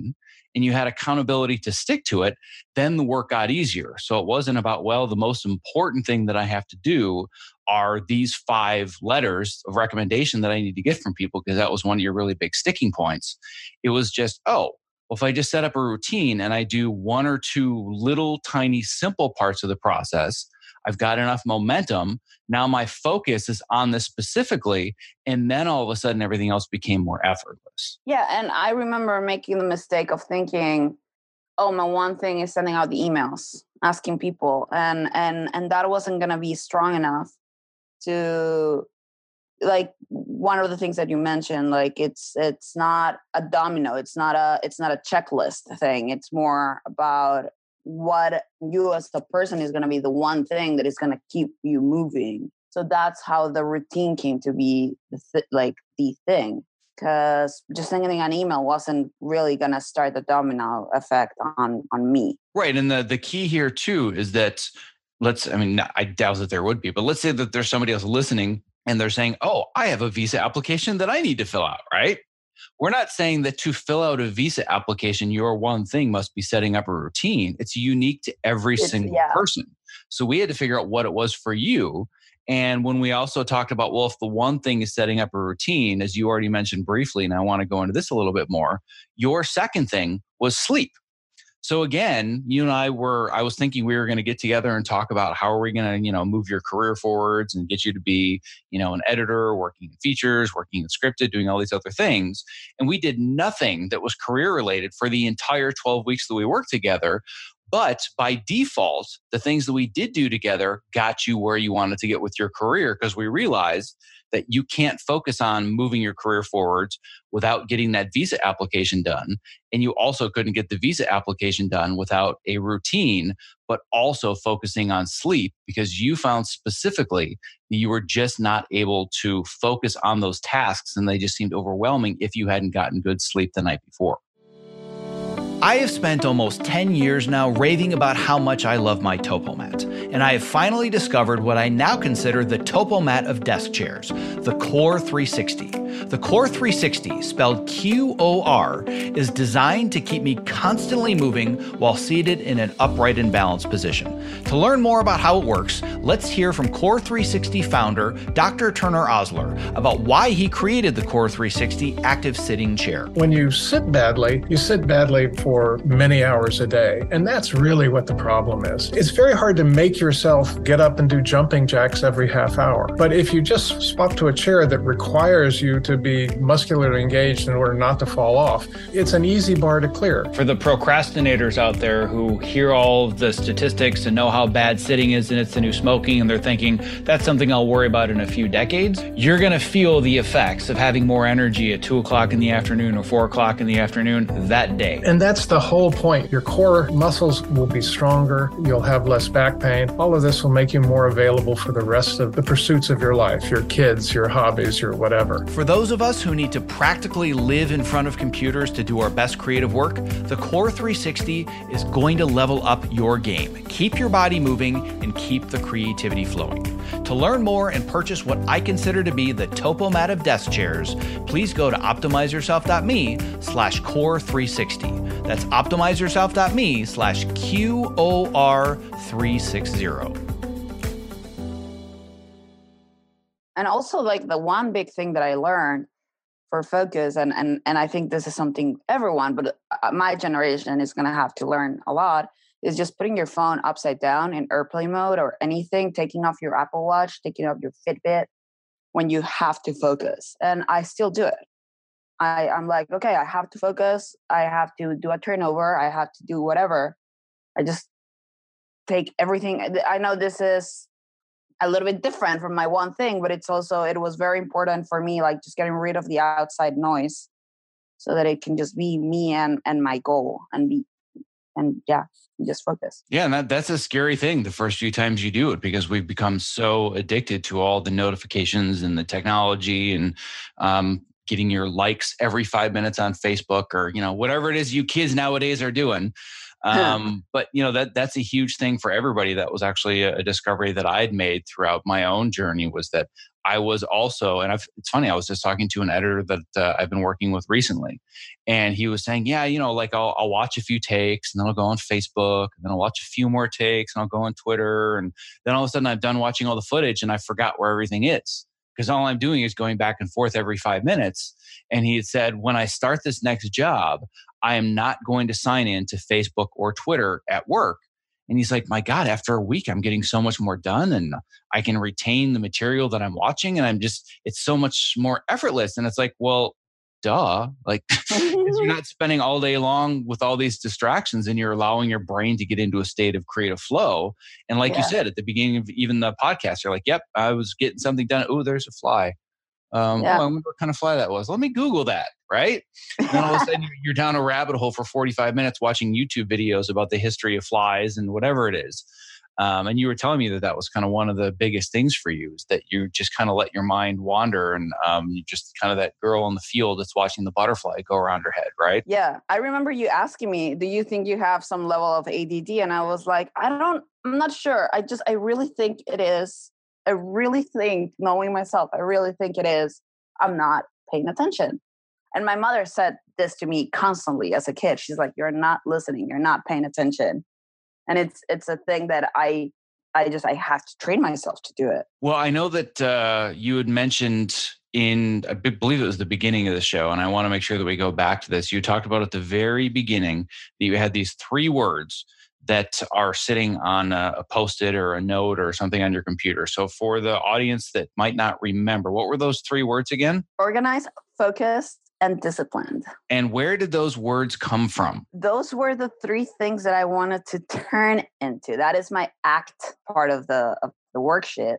and you had accountability to stick to it, then the work got easier. So it wasn't about, well, the most important thing that I have to do are these 5 letters of recommendation that I need to get from people, because that was one of your really big sticking points. It was just, oh, well, if I just set up a routine and I do 1 or 2 little tiny simple parts of the process, I've got enough momentum. Now my focus is on this specifically. And then all of a sudden, everything else became more effortless. Yeah. And I remember making the mistake of thinking, oh, my one thing is sending out the emails, asking people. And that wasn't going to be strong enough to, like, one of the things that you mentioned, like it's not a domino. It's not a checklist thing. It's more about what you as the person is going to be the one thing that is going to keep you moving. So that's how the routine came to be the thing, because just sending an email wasn't really going to start the domino effect on me. Right. And the key here too is that I doubt that there would be, but let's say that there's somebody else listening and they're saying, oh, I have a visa application that I need to fill out, right? We're not saying that to fill out a visa application, your one thing must be setting up a routine. It's unique to every single person. So we had to figure out what it was for you. And when we also talked about, well, if the one thing is setting up a routine, as you already mentioned briefly, and I want to go into this a little bit more, your second thing was sleep. So again, you and I was thinking we were going to get together and talk about how are we going to, move your career forwards and get you to be, an editor, working in features, working in scripted, doing all these other things. And we did nothing that was career related for the entire 12 weeks that we worked together. But by default, the things that we did do together got you where you wanted to get with your career, because we realized that you can't focus on moving your career forwards without getting that visa application done. And you also couldn't get the visa application done without a routine, but also focusing on sleep, because you found specifically that you were just not able to focus on those tasks and they just seemed overwhelming if you hadn't gotten good sleep the night before. I have spent almost 10 years now raving about how much I love my TopoMat, and I have finally discovered what I now consider the TopoMat of desk chairs, the Core 360. The Core 360, spelled QOR, is designed to keep me constantly moving while seated in an upright and balanced position. To learn more about how it works, let's hear from Core 360 founder Dr. Turner Osler about why he created the Core 360 active sitting chair. When you sit badly for many hours a day, and that's really what the problem is. It's very hard to make yourself get up and do jumping jacks every half hour. But if you just swap to a chair that requires you to be muscularly engaged in order not to fall off, it's an easy bar to clear. For the procrastinators out there who hear all of the statistics and know how bad sitting is and it's the new smoking, and they're thinking, that's something I'll worry about in a few decades, you're going to feel the effects of having more energy at 2 o'clock in the afternoon or 4 o'clock in the afternoon that day. And that's the whole point. Your core muscles will be stronger. You'll have less back pain. All of this will make you more available for the rest of the pursuits of your life, your kids, your hobbies, your whatever. For those of us who need to practically live in front of computers to do our best creative work, the Core 360 is going to level up your game. Keep your body moving and keep the creativity flowing. To learn more and purchase what I consider to be the TopoMat of desk chairs, please go to optimizeyourself.me/core360. That's optimizeyourself.me/QOR360. And also, like, the one big thing that I learned for focus, and I think this is something everyone, but my generation is going to have to learn a lot, is just putting your phone upside down in airplane mode or anything, taking off your Apple Watch, taking off your Fitbit when you have to focus. And I still do it. I'm like, okay, I have to focus. I have to do a turnover. I have to do whatever. I just take everything. I know this is a little bit different from my one thing, but it was very important for me, like just getting rid of the outside noise so that it can just be me and my goal and just focus. Yeah, and that's a scary thing the first few times you do it, because we've become so addicted to all the notifications and the technology and getting your likes every 5 minutes on Facebook or, whatever it is you kids nowadays are doing. But that's a huge thing for everybody. That was actually a discovery that I'd made throughout my own journey, was that I was also, and it's funny, I was just talking to an editor that I've been working with recently, and he was saying, yeah, like I'll watch a few takes and then I'll go on Facebook and then I'll watch a few more takes and I'll go on Twitter. And then all of a sudden I'm done watching all the footage and I forgot where everything is, because all I'm doing is going back and forth every 5 minutes. And he had said, when I start this next job, I am not going to sign in to Facebook or Twitter at work. And he's like, my God, after a week, I'm getting so much more done and I can retain the material that I'm watching. And it's so much more effortless. And it's like, well, duh. Like, you're not spending all day long with all these distractions and you're allowing your brain to get into a state of creative flow. And like you said, at the beginning of even the podcast, you're like, yep, I was getting something done. Oh, there's a fly. I wonder what kind of fly that was. Let me Google that, right? And then all of a sudden you're down a rabbit hole for 45 minutes watching YouTube videos about the history of flies and whatever it is. And you were telling me that was kind of one of the biggest things for you, is that you just kind of let your mind wander, and you just kind of that girl in the field that's watching the butterfly go around her head, right? Yeah. I remember you asking me, do you think you have some level of ADD? And I was like, I'm not sure. I really think it is. I really think, knowing myself, I really think it is. I'm not paying attention. And my mother said this to me constantly as a kid. She's like, you're not listening. You're not paying attention. And it's a thing that I have to train myself to do it. Well, I know that you had mentioned I believe it was the beginning of the show, and I want to make sure that we go back to this. You talked about at the very beginning that you had these 3 words that are sitting on a Post-it or a note or something on your computer. So for the audience that might not remember, what were those 3 words again? Organized, focused, and disciplined. And where did those words come from? Those were the 3 things that I wanted to turn into. That is my ACT part of the worksheet.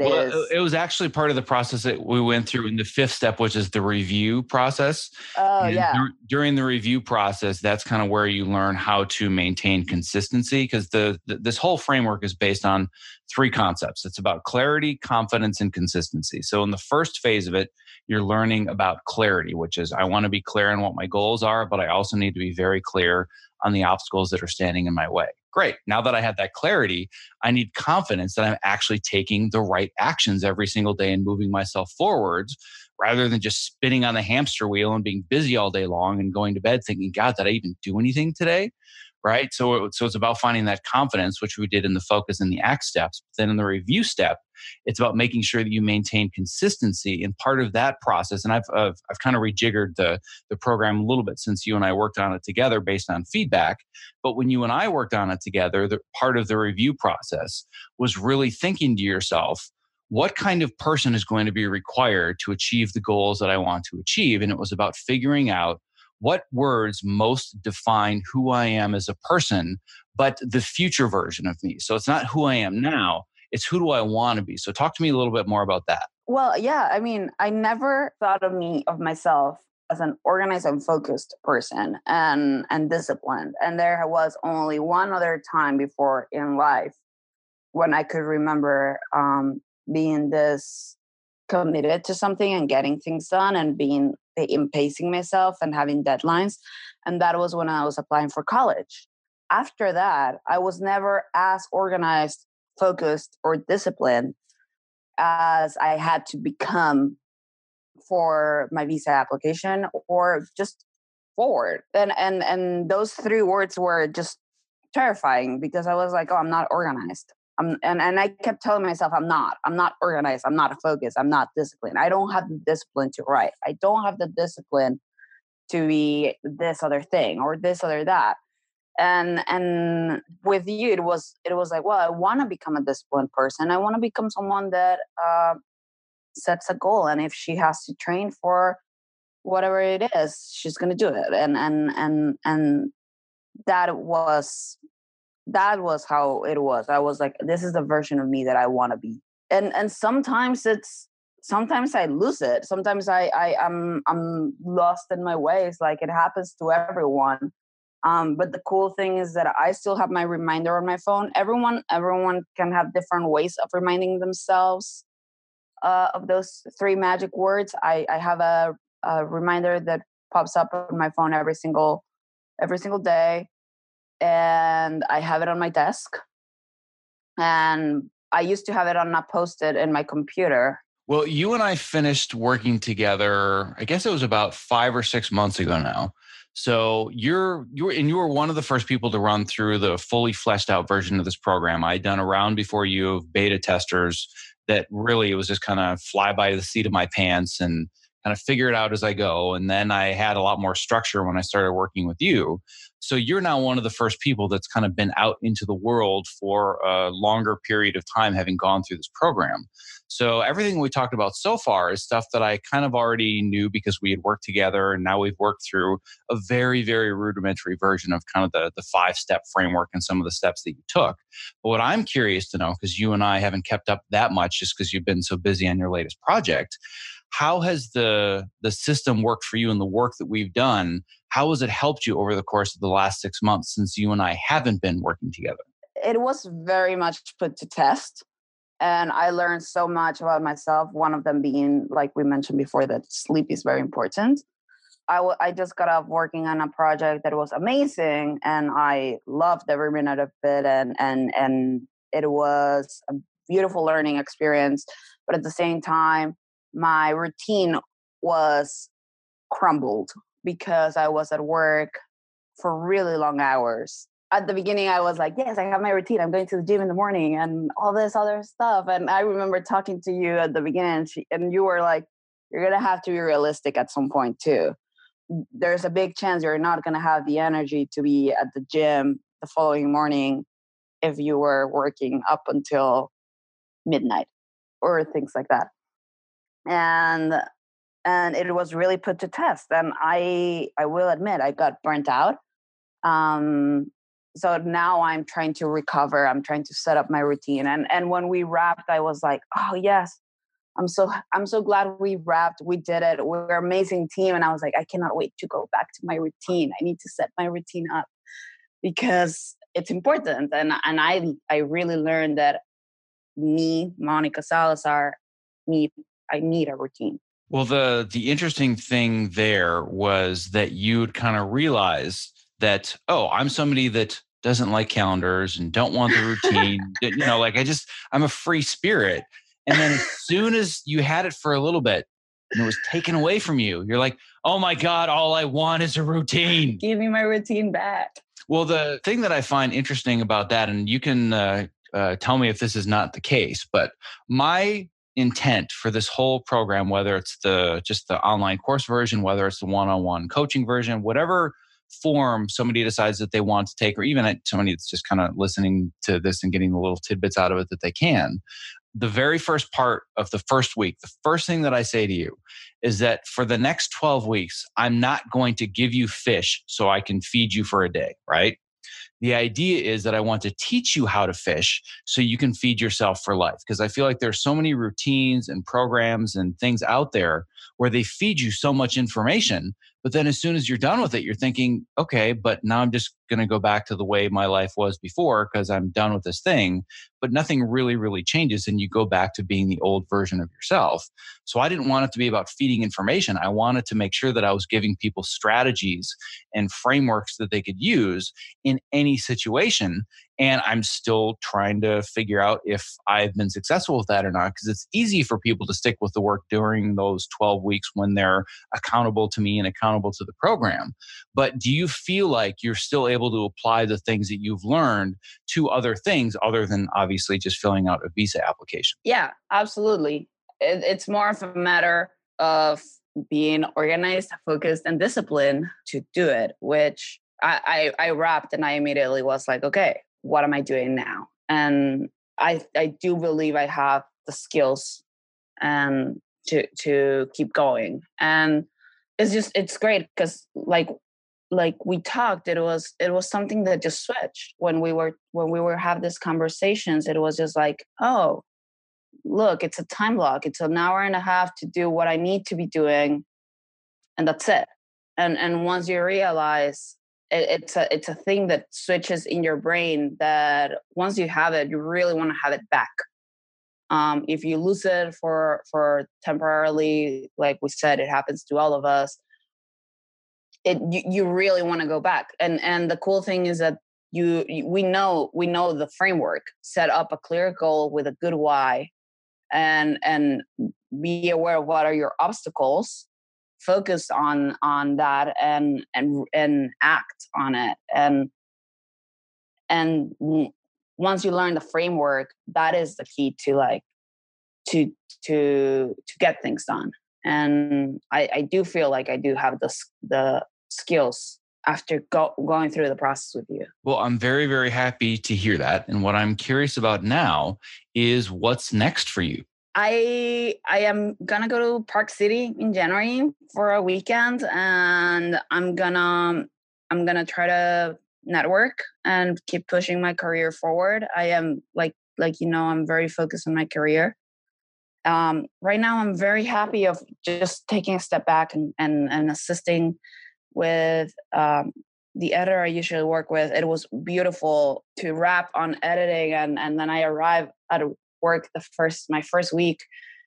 It was actually part of the process that we went through in the 5th step, which is the review process. Oh, yeah. During the review process, that's kind of where you learn how to maintain consistency, because this whole framework is based on 3 concepts. It's about clarity, confidence, and consistency. So in the first phase of it, you're learning about clarity, which is I want to be clear on what my goals are, but I also need to be very clear on the obstacles that are standing in my way. Great. Now that I have that clarity, I need confidence that I'm actually taking the right actions every single day and moving myself forwards, rather than just spinning on the hamster wheel and being busy all day long and going to bed thinking, God, did I even do anything today? Right? So it's about finding that confidence, which we did in the focus and the ACT steps. But then in the review step, it's about making sure that you maintain consistency. And part of that process, and I've kind of rejiggered the program a little bit since you and I worked on it together based on feedback. But when you and I worked on it together, the part of the review process was really thinking to yourself, what kind of person is going to be required to achieve the goals that I want to achieve? And it was about figuring out what words most define who I am as a person, but the future version of me. So it's not who I am now, it's who do I want to be. So talk to me a little bit more about that. Well, yeah, I mean, I never thought of myself as an organized and focused person and disciplined. And there was only one other time before in life when I could remember being this committed to something and getting things done and pacing myself and having deadlines. And that was when I was applying for college. After that, I was never as organized, focused, or disciplined as I had to become for my visa application or just forward. And those 3 words were just terrifying because I was like, oh, I'm not organized. And I kept telling myself, I'm not organized. I'm not focused. I'm not disciplined. I don't have the discipline to write. I don't have the discipline to be this other thing or this other that. And with you, it was like, well, I want to become a disciplined person. I want to become someone that sets a goal. And if she has to train for whatever it is, she's going to do it. And that was how it was. I was like, this is the version of me that I want to be. And sometimes I lose it. Sometimes I'm lost in my ways. Like it happens to everyone. But the cool thing is that I still have my reminder on my phone. Everyone can have different ways of reminding themselves of those 3 magic words. I have a reminder that pops up on my phone every single day. and I have it on my desk. And I used to have it on a post-it in my computer. Well, you and I finished working together, I guess it was about 5 or 6 months ago now. So you were one of the first people to run through the fully fleshed out version of this program. I'd done a round before you of beta testers that really it was just kind of fly by the seat of my pants and kind of figure it out as I go. And then I had a lot more structure when I started working with you. So you're now one of the first people that's kind of been out into the world for a longer period of time, having gone through this program. So everything we talked about so far is stuff that I kind of already knew because we had worked together, and now we've worked through a very, very rudimentary version of kind of the 5-step framework and some of the steps that you took. But what I'm curious to know, because you and I haven't kept up that much just because you've been so busy on your latest project, how has the system worked for you and the work that we've done? How has it helped you over the course of the last 6 months since you and I haven't been working together? It was very much put to test. And I learned so much about myself. One of them being, like we mentioned before, that sleep is very important. I just got off working on a project that was amazing, and I loved every minute of it. And it was a beautiful learning experience. But at the same time, my routine was crumbled because I was at work for really long hours. At the beginning, I was like, yes, I have my routine. I'm going to the gym in the morning and all this other stuff. And I remember talking to you at the beginning, and you were like, you're going to have to be realistic at some point too. There's a big chance you're not going to have the energy to be at the gym the following morning if you were working up until midnight or things like that. And it was really put to test. And I will admit, I got burnt out. So now I'm trying to recover. I'm trying to set up my routine. And when we wrapped, I was like, oh yes, I'm so glad we wrapped. We did it. We're an amazing team. And I was like, I cannot wait to go back to my routine. I need to set my routine up because it's important. And I really learned that me, Monica Salazar, I need a routine. Well, the interesting thing there was that you'd kind of realize that, oh, I'm somebody that doesn't like calendars and don't want the routine. I'm a free spirit. And then as soon as you had it for a little bit and it was taken away from you, you're like, oh my God, all I want is a routine. Give me my routine back. Well, the thing that I find interesting about that, and you can tell me if this is not the case, but my intent for this whole program, whether it's just the online course version, whether it's the one-on-one coaching version, whatever form somebody decides that they want to take, or even somebody that's just kind of listening to this and getting the little tidbits out of it that they can. The very first part of the first week, the first thing that I say to you is that for the next 12 weeks, I'm not going to give you fish so I can feed you for a day, right? The idea is that I want to teach you how to fish so you can feed yourself for life. Because I feel like there's so many routines and programs and things out there where they feed you so much information. But then as soon as you're done with it, you're thinking, okay, but now I'm just going to go back to the way my life was before because I'm done with this thing. But nothing really, really changes. And you go back to being the old version of yourself. So I didn't want it to be about feeding information. I wanted to make sure that I was giving people strategies and frameworks that they could use in any situation. And I'm still trying to figure out if I've been successful with that or not, because it's easy for people to stick with the work during those 12 weeks when they're accountable to me and accountable to the program. But do you feel like you're still able to apply the things that you've learned to other things other than obviously just filling out a visa application? Yeah, absolutely. It's more of a matter of being organized, focused, and disciplined to do it, which I wrapped and I immediately was like, okay, what am I doing now? And I do believe I have the skills and to keep going. And it's great because like we talked, it was something that just switched when we were have these conversations. It was just like, oh, look, it's a time block. It's an hour and a half to do what I need to be doing, and that's it. And once you realize it's a thing that switches in your brain, that once you have it, you really want to have it back. If you lose it for temporarily, like we said, it happens to all of us. You really want to go back. And the cool thing is that we know the framework, set up a clear goal with a good why, and be aware of what are your obstacles, focus on that, and act on it. And once you learn the framework, that is the key to like to get things done. And I do feel like I do have the skills after going through the process with you. Well, I'm very, very happy to hear that. And what I'm curious about now is what's next for you. I am gonna go to Park City in January for a weekend, and I'm gonna try to network and keep pushing my career forward. I am like I'm very focused on my career. Right now, I'm very happy of just taking a step back and assisting with the editor I usually work with. It was beautiful to wrap on editing, and then I arrive at work my first week,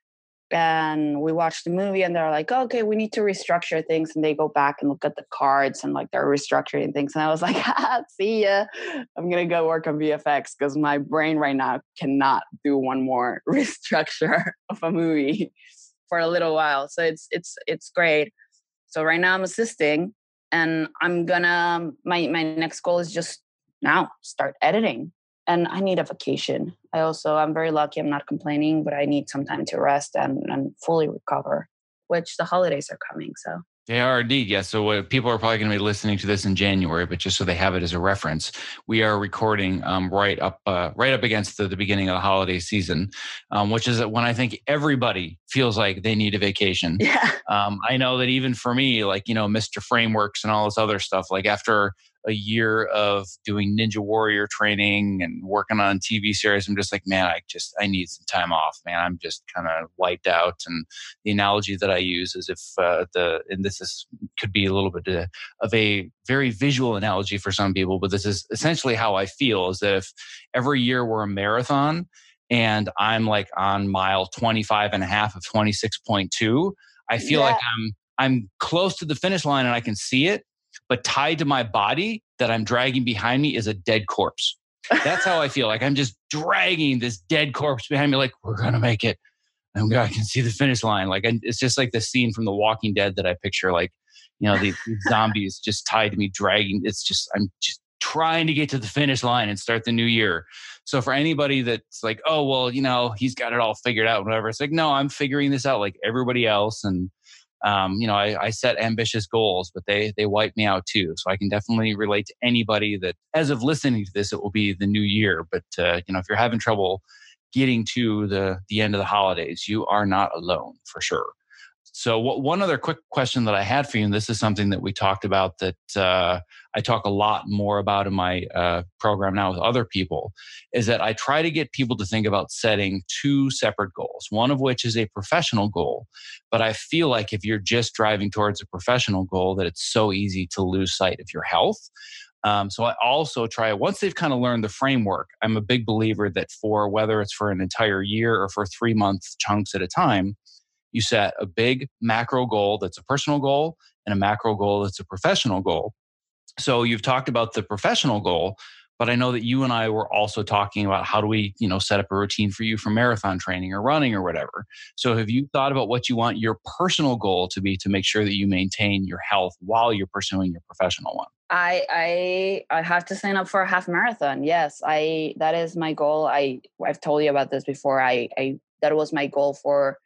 and we watched the movie, and they're like, okay, we need to restructure things, and they go back and look at the cards and like they're restructuring things, and I was like, see ya, I'm gonna go work on VFX because my brain right now cannot do one more restructure of a movie for a little while. So it's great. So right now I'm assisting, and I'm gonna my next goal is just now start editing. And I need a vacation. I'm very lucky. I'm not complaining, but I need some time to rest and fully recover, which the holidays are coming. So They are indeed, yes. So people are probably going to be listening to this in January, but just so they have it as a reference, we are recording right up against the beginning of the holiday season, which is when I think everybody feels like they need a vacation. Yeah. I know that even for me, like, Mr. Frameworks and all this other stuff, like after a year of doing Ninja Warrior training and working on TV series, I'm just like, man, I need some time off, man. I'm just kind of wiped out. And the analogy that I use is if could be a little bit of a very visual analogy for some people, but this is essentially how I feel, is that if every year we're a marathon and I'm like on mile 25 and a half of 26.2, I feel like I'm close to the finish line and I can see it, but tied to my body that I'm dragging behind me is a dead corpse. That's how I feel. Like I'm just dragging this dead corpse behind me. Like, we're going to make it. I can see the finish line. Like, it's just like the scene from The Walking Dead that I picture, like, these zombies just tied to me, dragging. I'm just trying to get to the finish line and start the new year. So for anybody that's like, oh, well, he's got it all figured out, whatever. It's like, no, I'm figuring this out like everybody else. And, I set ambitious goals, but they wipe me out too. So I can definitely relate to anybody that, as of listening to this, it will be the new year. But, if you're having trouble getting to the end of the holidays, you are not alone for sure. So one other quick question that I had for you, and this is something that we talked about that I talk a lot more about in my program now with other people, is that I try to get people to think about setting two separate goals, one of which is a professional goal. But I feel like if you're just driving towards a professional goal, that it's so easy to lose sight of your health. So I also try, once they've kind of learned the framework, I'm a big believer that whether it's for an entire year or for 3-month chunks at a time, you set a big macro goal that's a personal goal and a macro goal that's a professional goal. So you've talked about the professional goal, but I know that you and I were also talking about how do we, set up a routine for you for marathon training or running or whatever. So have you thought about what you want your personal goal to be to make sure that you maintain your health while you're pursuing your professional one? I have to sign up for a half marathon. Yes, that is my goal. I've told you about this before. That was my goal for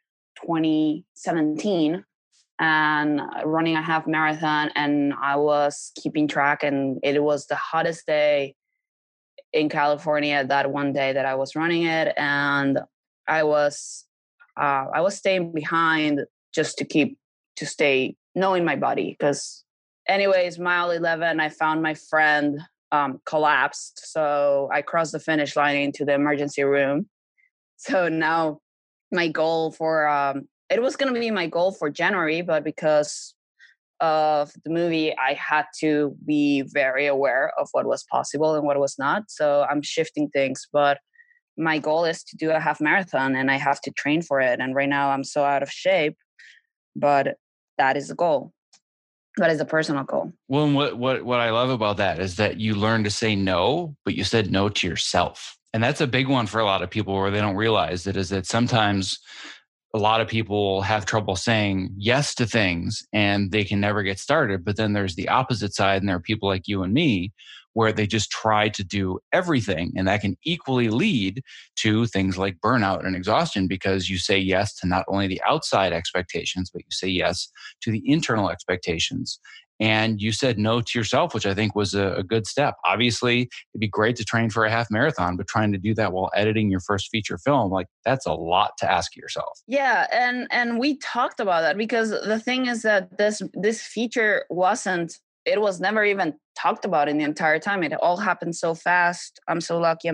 2017 and running a half marathon, and I was keeping track, and it was the hottest day in California that one day that I was running it, and I was staying behind just to stay knowing my body, because anyways, mile 11 I found my friend collapsed, so I crossed the finish line into the emergency room. So now my goal for it was going to be my goal for January, but because of the movie, I had to be very aware of what was possible and what was not. So I'm shifting things, but my goal is to do a half marathon, and I have to train for it. And right now I'm so out of shape, but that is the goal. That is a personal goal. Well, and what I love about that is that you learn to say no, but you said no to yourself. And that's a big one for a lot of people where they don't realize it, is that sometimes a lot of people have trouble saying yes to things and they can never get started. But then there's the opposite side, and there are people like you and me where they just try to do everything. And that can equally lead to things like burnout and exhaustion, because you say yes to not only the outside expectations, but you say yes to the internal expectations. And you said no to yourself, which I think was a good step. Obviously, it'd be great to train for a half marathon, but trying to do that while editing your first feature film, like that's a lot to ask yourself. Yeah, and we talked about that, because the thing is that this feature it was never even talked about in the entire time. It all happened so fast. I'm so lucky.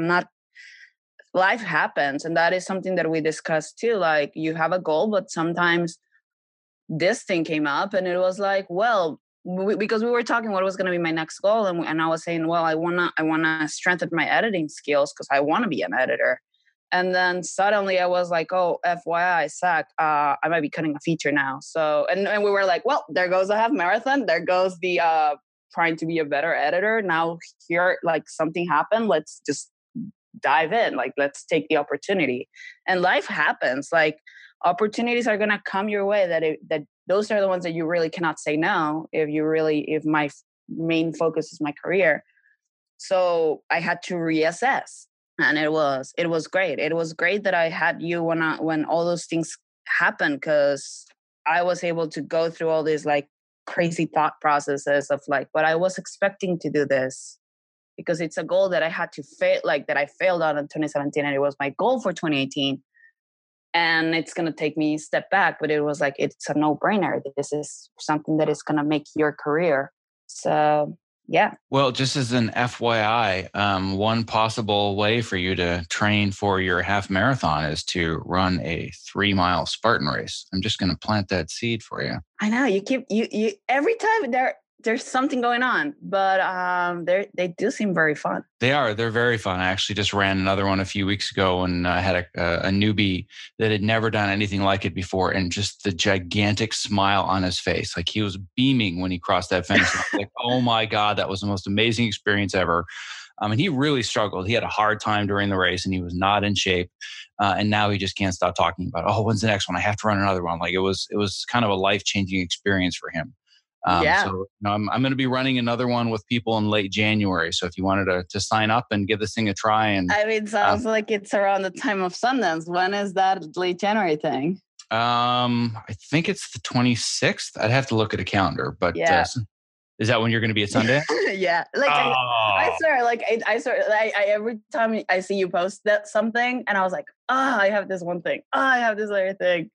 Life happens. And that is something that we discussed too. Like, you have a goal, but sometimes this thing came up and it was like, well, because we were talking what was going to be my next goal. And I was saying, well, I want to strengthen my editing skills because I want to be an editor. And then suddenly I was like, oh, FYI, Zach, I might be cutting a feature now. So, and we were like, well, there goes the half marathon. There goes the trying to be a better editor. Now here, like, something happened. Let's just dive in. Like, let's take the opportunity. And life happens. Like, opportunities are going to come your way that those are the ones that you really cannot say no if my main focus is my career. So I had to reassess. And it was great. It was great that I had you when all those things happened, because I was able to go through all these like crazy thought processes of like, but I was expecting to do this because it's a goal that I had to fail, like that I failed on in 2017, and it was my goal for 2018. And it's going to take me a step back, but it was like, it's a no-brainer. This is something that is going to make your career. So yeah. Well, just as an FYI, one possible way for you to train for your half marathon is to run a 3-mile Spartan race. I'm just going to plant that seed for you. I know you every time there's something going on, but they do seem very fun. They're very fun. I actually just ran another one a few weeks ago, and I had a newbie that had never done anything like it before, and just the gigantic smile on his face. Like, he was beaming when he crossed that fence. Like, oh my God, that was the most amazing experience ever. And he really struggled. He had a hard time during the race, and he was not in shape. And now he just can't stop talking about, oh, when's the next one? I have to run another one. Like, it was kind of a life-changing experience for him. So I'm going to be running another one with people in late January. So if you wanted to sign up and give this thing a try, and I mean, sounds like it's around the time of Sundance. When is that late January thing? I think it's the 26th. I'd have to look at a calendar, but is that when you're going to be at Sundance? Yeah, like I swear, like I swear, I every time I see you post that something, and I was like, I have this one thing. I have this other thing.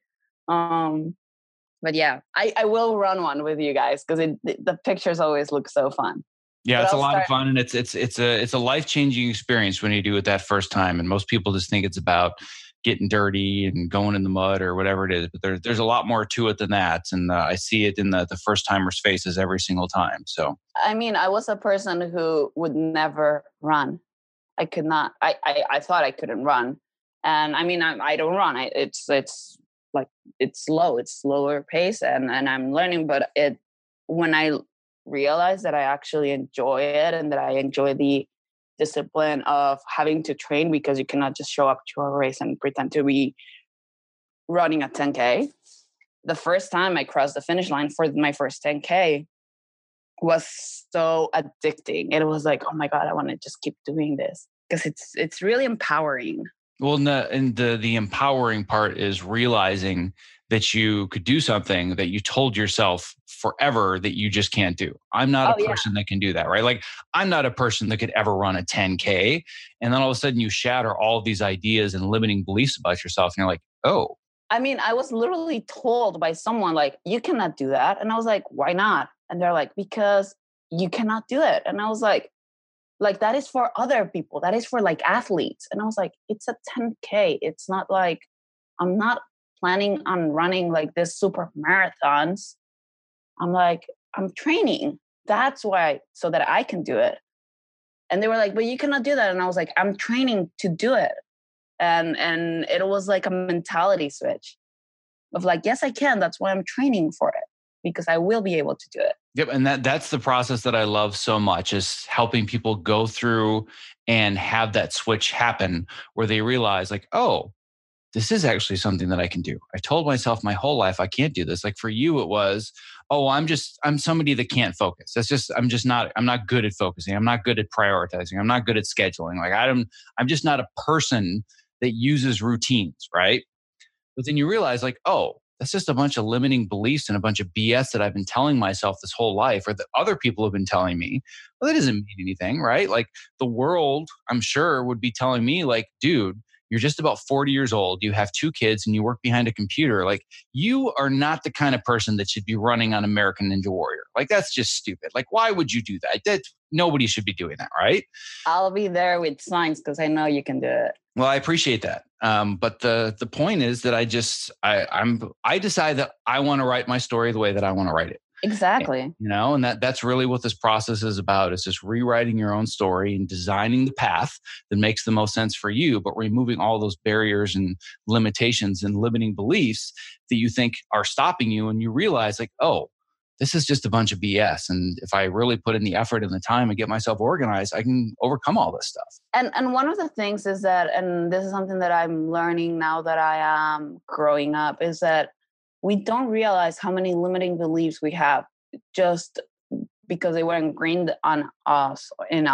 But yeah, I will run one with you guys, because the pictures always look so fun. Yeah, but it's a lot of fun, and it's a life-changing experience when you do it that first time. And most people just think it's about getting dirty and going in the mud or whatever it is, but there's a lot more to it than that. And I see it in the first timers' faces every single time. So I mean, I was a person who would never run. I could not. I thought I couldn't run, and I mean, I don't run. It's like, it's slower pace, and I'm learning, but when I realized that I actually enjoy it, and that I enjoy the discipline of having to train, because you cannot just show up to a race and pretend to be running a 10K. The first time I crossed the finish line for my first 10K was so addicting. It was like, oh my God, I want to just keep doing this, because it's really empowering. Well, and the empowering part is realizing that you could do something that you told yourself forever that you just can't do. I'm not a person that can do that, right? Like, I'm not a person that could ever run a 10K. And then all of a sudden you shatter all of these ideas and limiting beliefs about yourself. And you're like, oh. I mean, I was literally told by someone, like, you cannot do that. And I was like, why not? And they're like, because you cannot do it. And I was like, that is for other people. That is for like athletes. And I was like, it's a 10K. It's not like, I'm not planning on running like this super marathons. I'm like, I'm training. That's why, so that I can do it. And they were like, but you cannot do that. And I was like, I'm training to do it. And it was like a mentality switch of like, yes, I can. That's why I'm training for it. because I will be able to do it. Yep. And that's the process that I love so much, is helping people go through and have that switch happen where they realize like, oh, this is actually something that I can do. I told myself my whole life I can't do this. Like for you, it was, oh, I'm somebody that can't focus. I'm not good at focusing. I'm not good at prioritizing. I'm not good at scheduling. Like I'm just not a person that uses routines, right? But then you realize like, oh, that's just a bunch of limiting beliefs and a bunch of BS that I've been telling myself this whole life, or that other people have been telling me. Well, that doesn't mean anything, right? Like the world, I'm sure, would be telling me like, dude, you're just about 40 years old, you have 2 kids, and you work behind a computer. Like you are not the kind of person that should be running on American Ninja Warrior. Like that's just stupid. Like why would you do that? Nobody should be doing that, right? I'll be there with signs because I know you can do it. Well, I appreciate that. But the point is that I decide that I want to write my story the way that I want to write it. Exactly. And that's really what this process is about, is just rewriting your own story and designing the path that makes the most sense for you, but removing all those barriers and limitations and limiting beliefs that you think are stopping you. And you realize like, oh, this is just a bunch of BS. And if I really put in the effort and the time and get myself organized, I can overcome all this stuff. And one of the things is that, and this is something that I'm learning now that I am growing up, is that we don't realize how many limiting beliefs we have just because they were ingrained in us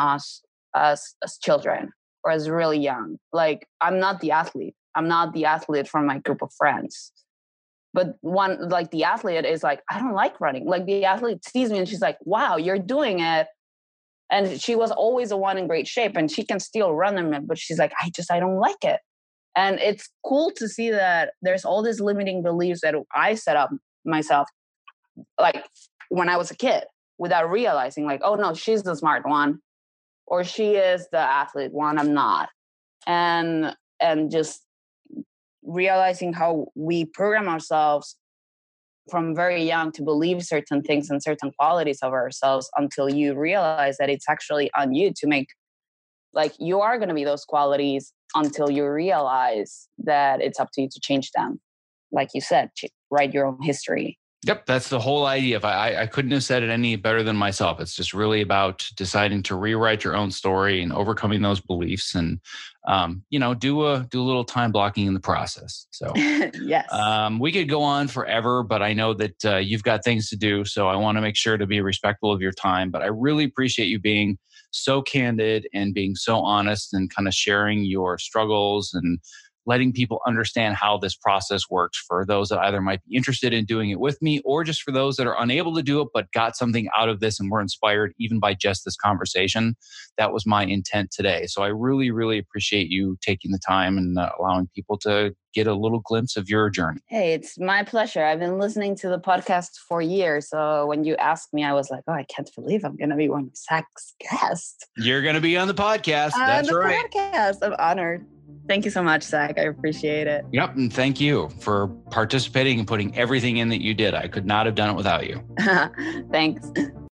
as children or as really young. Like, I'm not the athlete. I'm not the athlete from my group of friends. But the athlete is like, I don't like running. Like the athlete sees me and she's like, wow, you're doing it. And she was always the one in great shape and she can still run them, but she's like, I don't like it. And it's cool to see that there's all these limiting beliefs that I set up myself, like when I was a kid, without realizing like, oh no, she's the smart one, or she is the athlete one, I'm not. And just realizing how we program ourselves from very young to believe certain things and certain qualities of ourselves until you realize that it's actually on you to make, like, you are going to be those qualities until you realize that it's up to you to change them. Like you said, write your own history. Yep, that's the whole idea. If I couldn't have said it any better than myself. It's just really about deciding to rewrite your own story and overcoming those beliefs, and do a little time blocking in the process. So yes, we could go on forever, but I know that you've got things to do, so I want to make sure to be respectful of your time. But I really appreciate you being so candid and being so honest and kind of sharing your struggles and letting people understand how this process works, for those that either might be interested in doing it with me, or just for those that are unable to do it but got something out of this and were inspired even by just this conversation. That was my intent today. So I really, really appreciate you taking the time and allowing people to get a little glimpse of your journey. Hey, it's my pleasure. I've been listening to the podcast for years. So when you asked me, I was like, oh, I can't believe I'm going to be one of Zach's guests. You're going to be on the podcast. That's right. Podcast. I'm honored. Thank you so much, Zach. I appreciate it. Yep. And thank you for participating and putting everything in that you did. I could not have done it without you. Thanks.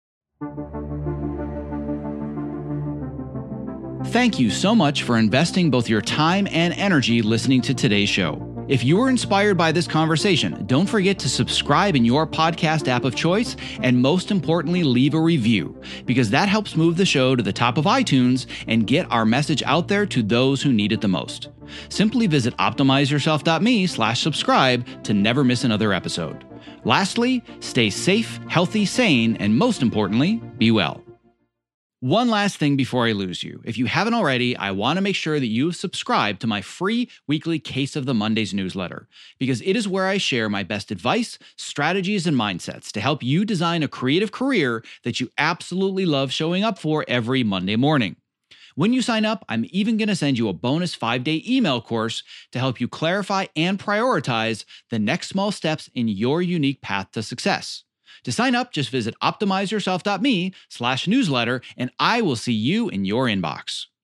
Thank you so much for investing both your time and energy listening to today's show. If you were inspired by this conversation, don't forget to subscribe in your podcast app of choice, and most importantly, leave a review, because that helps move the show to the top of iTunes and get our message out there to those who need it the most. Simply visit optimizeyourself.me/subscribe to never miss another episode. Lastly, stay safe, healthy, sane, and most importantly, be well. One last thing before I lose you. If you haven't already, I want to make sure that you've subscribed to my free weekly Case of the Mondays newsletter, because it is where I share my best advice, strategies, and mindsets to help you design a creative career that you absolutely love showing up for every Monday morning. When you sign up, I'm even going to send you a bonus 5-day email course to help you clarify and prioritize the next small steps in your unique path to success. To sign up, just visit optimizeyourself.me/newsletter, and I will see you in your inbox.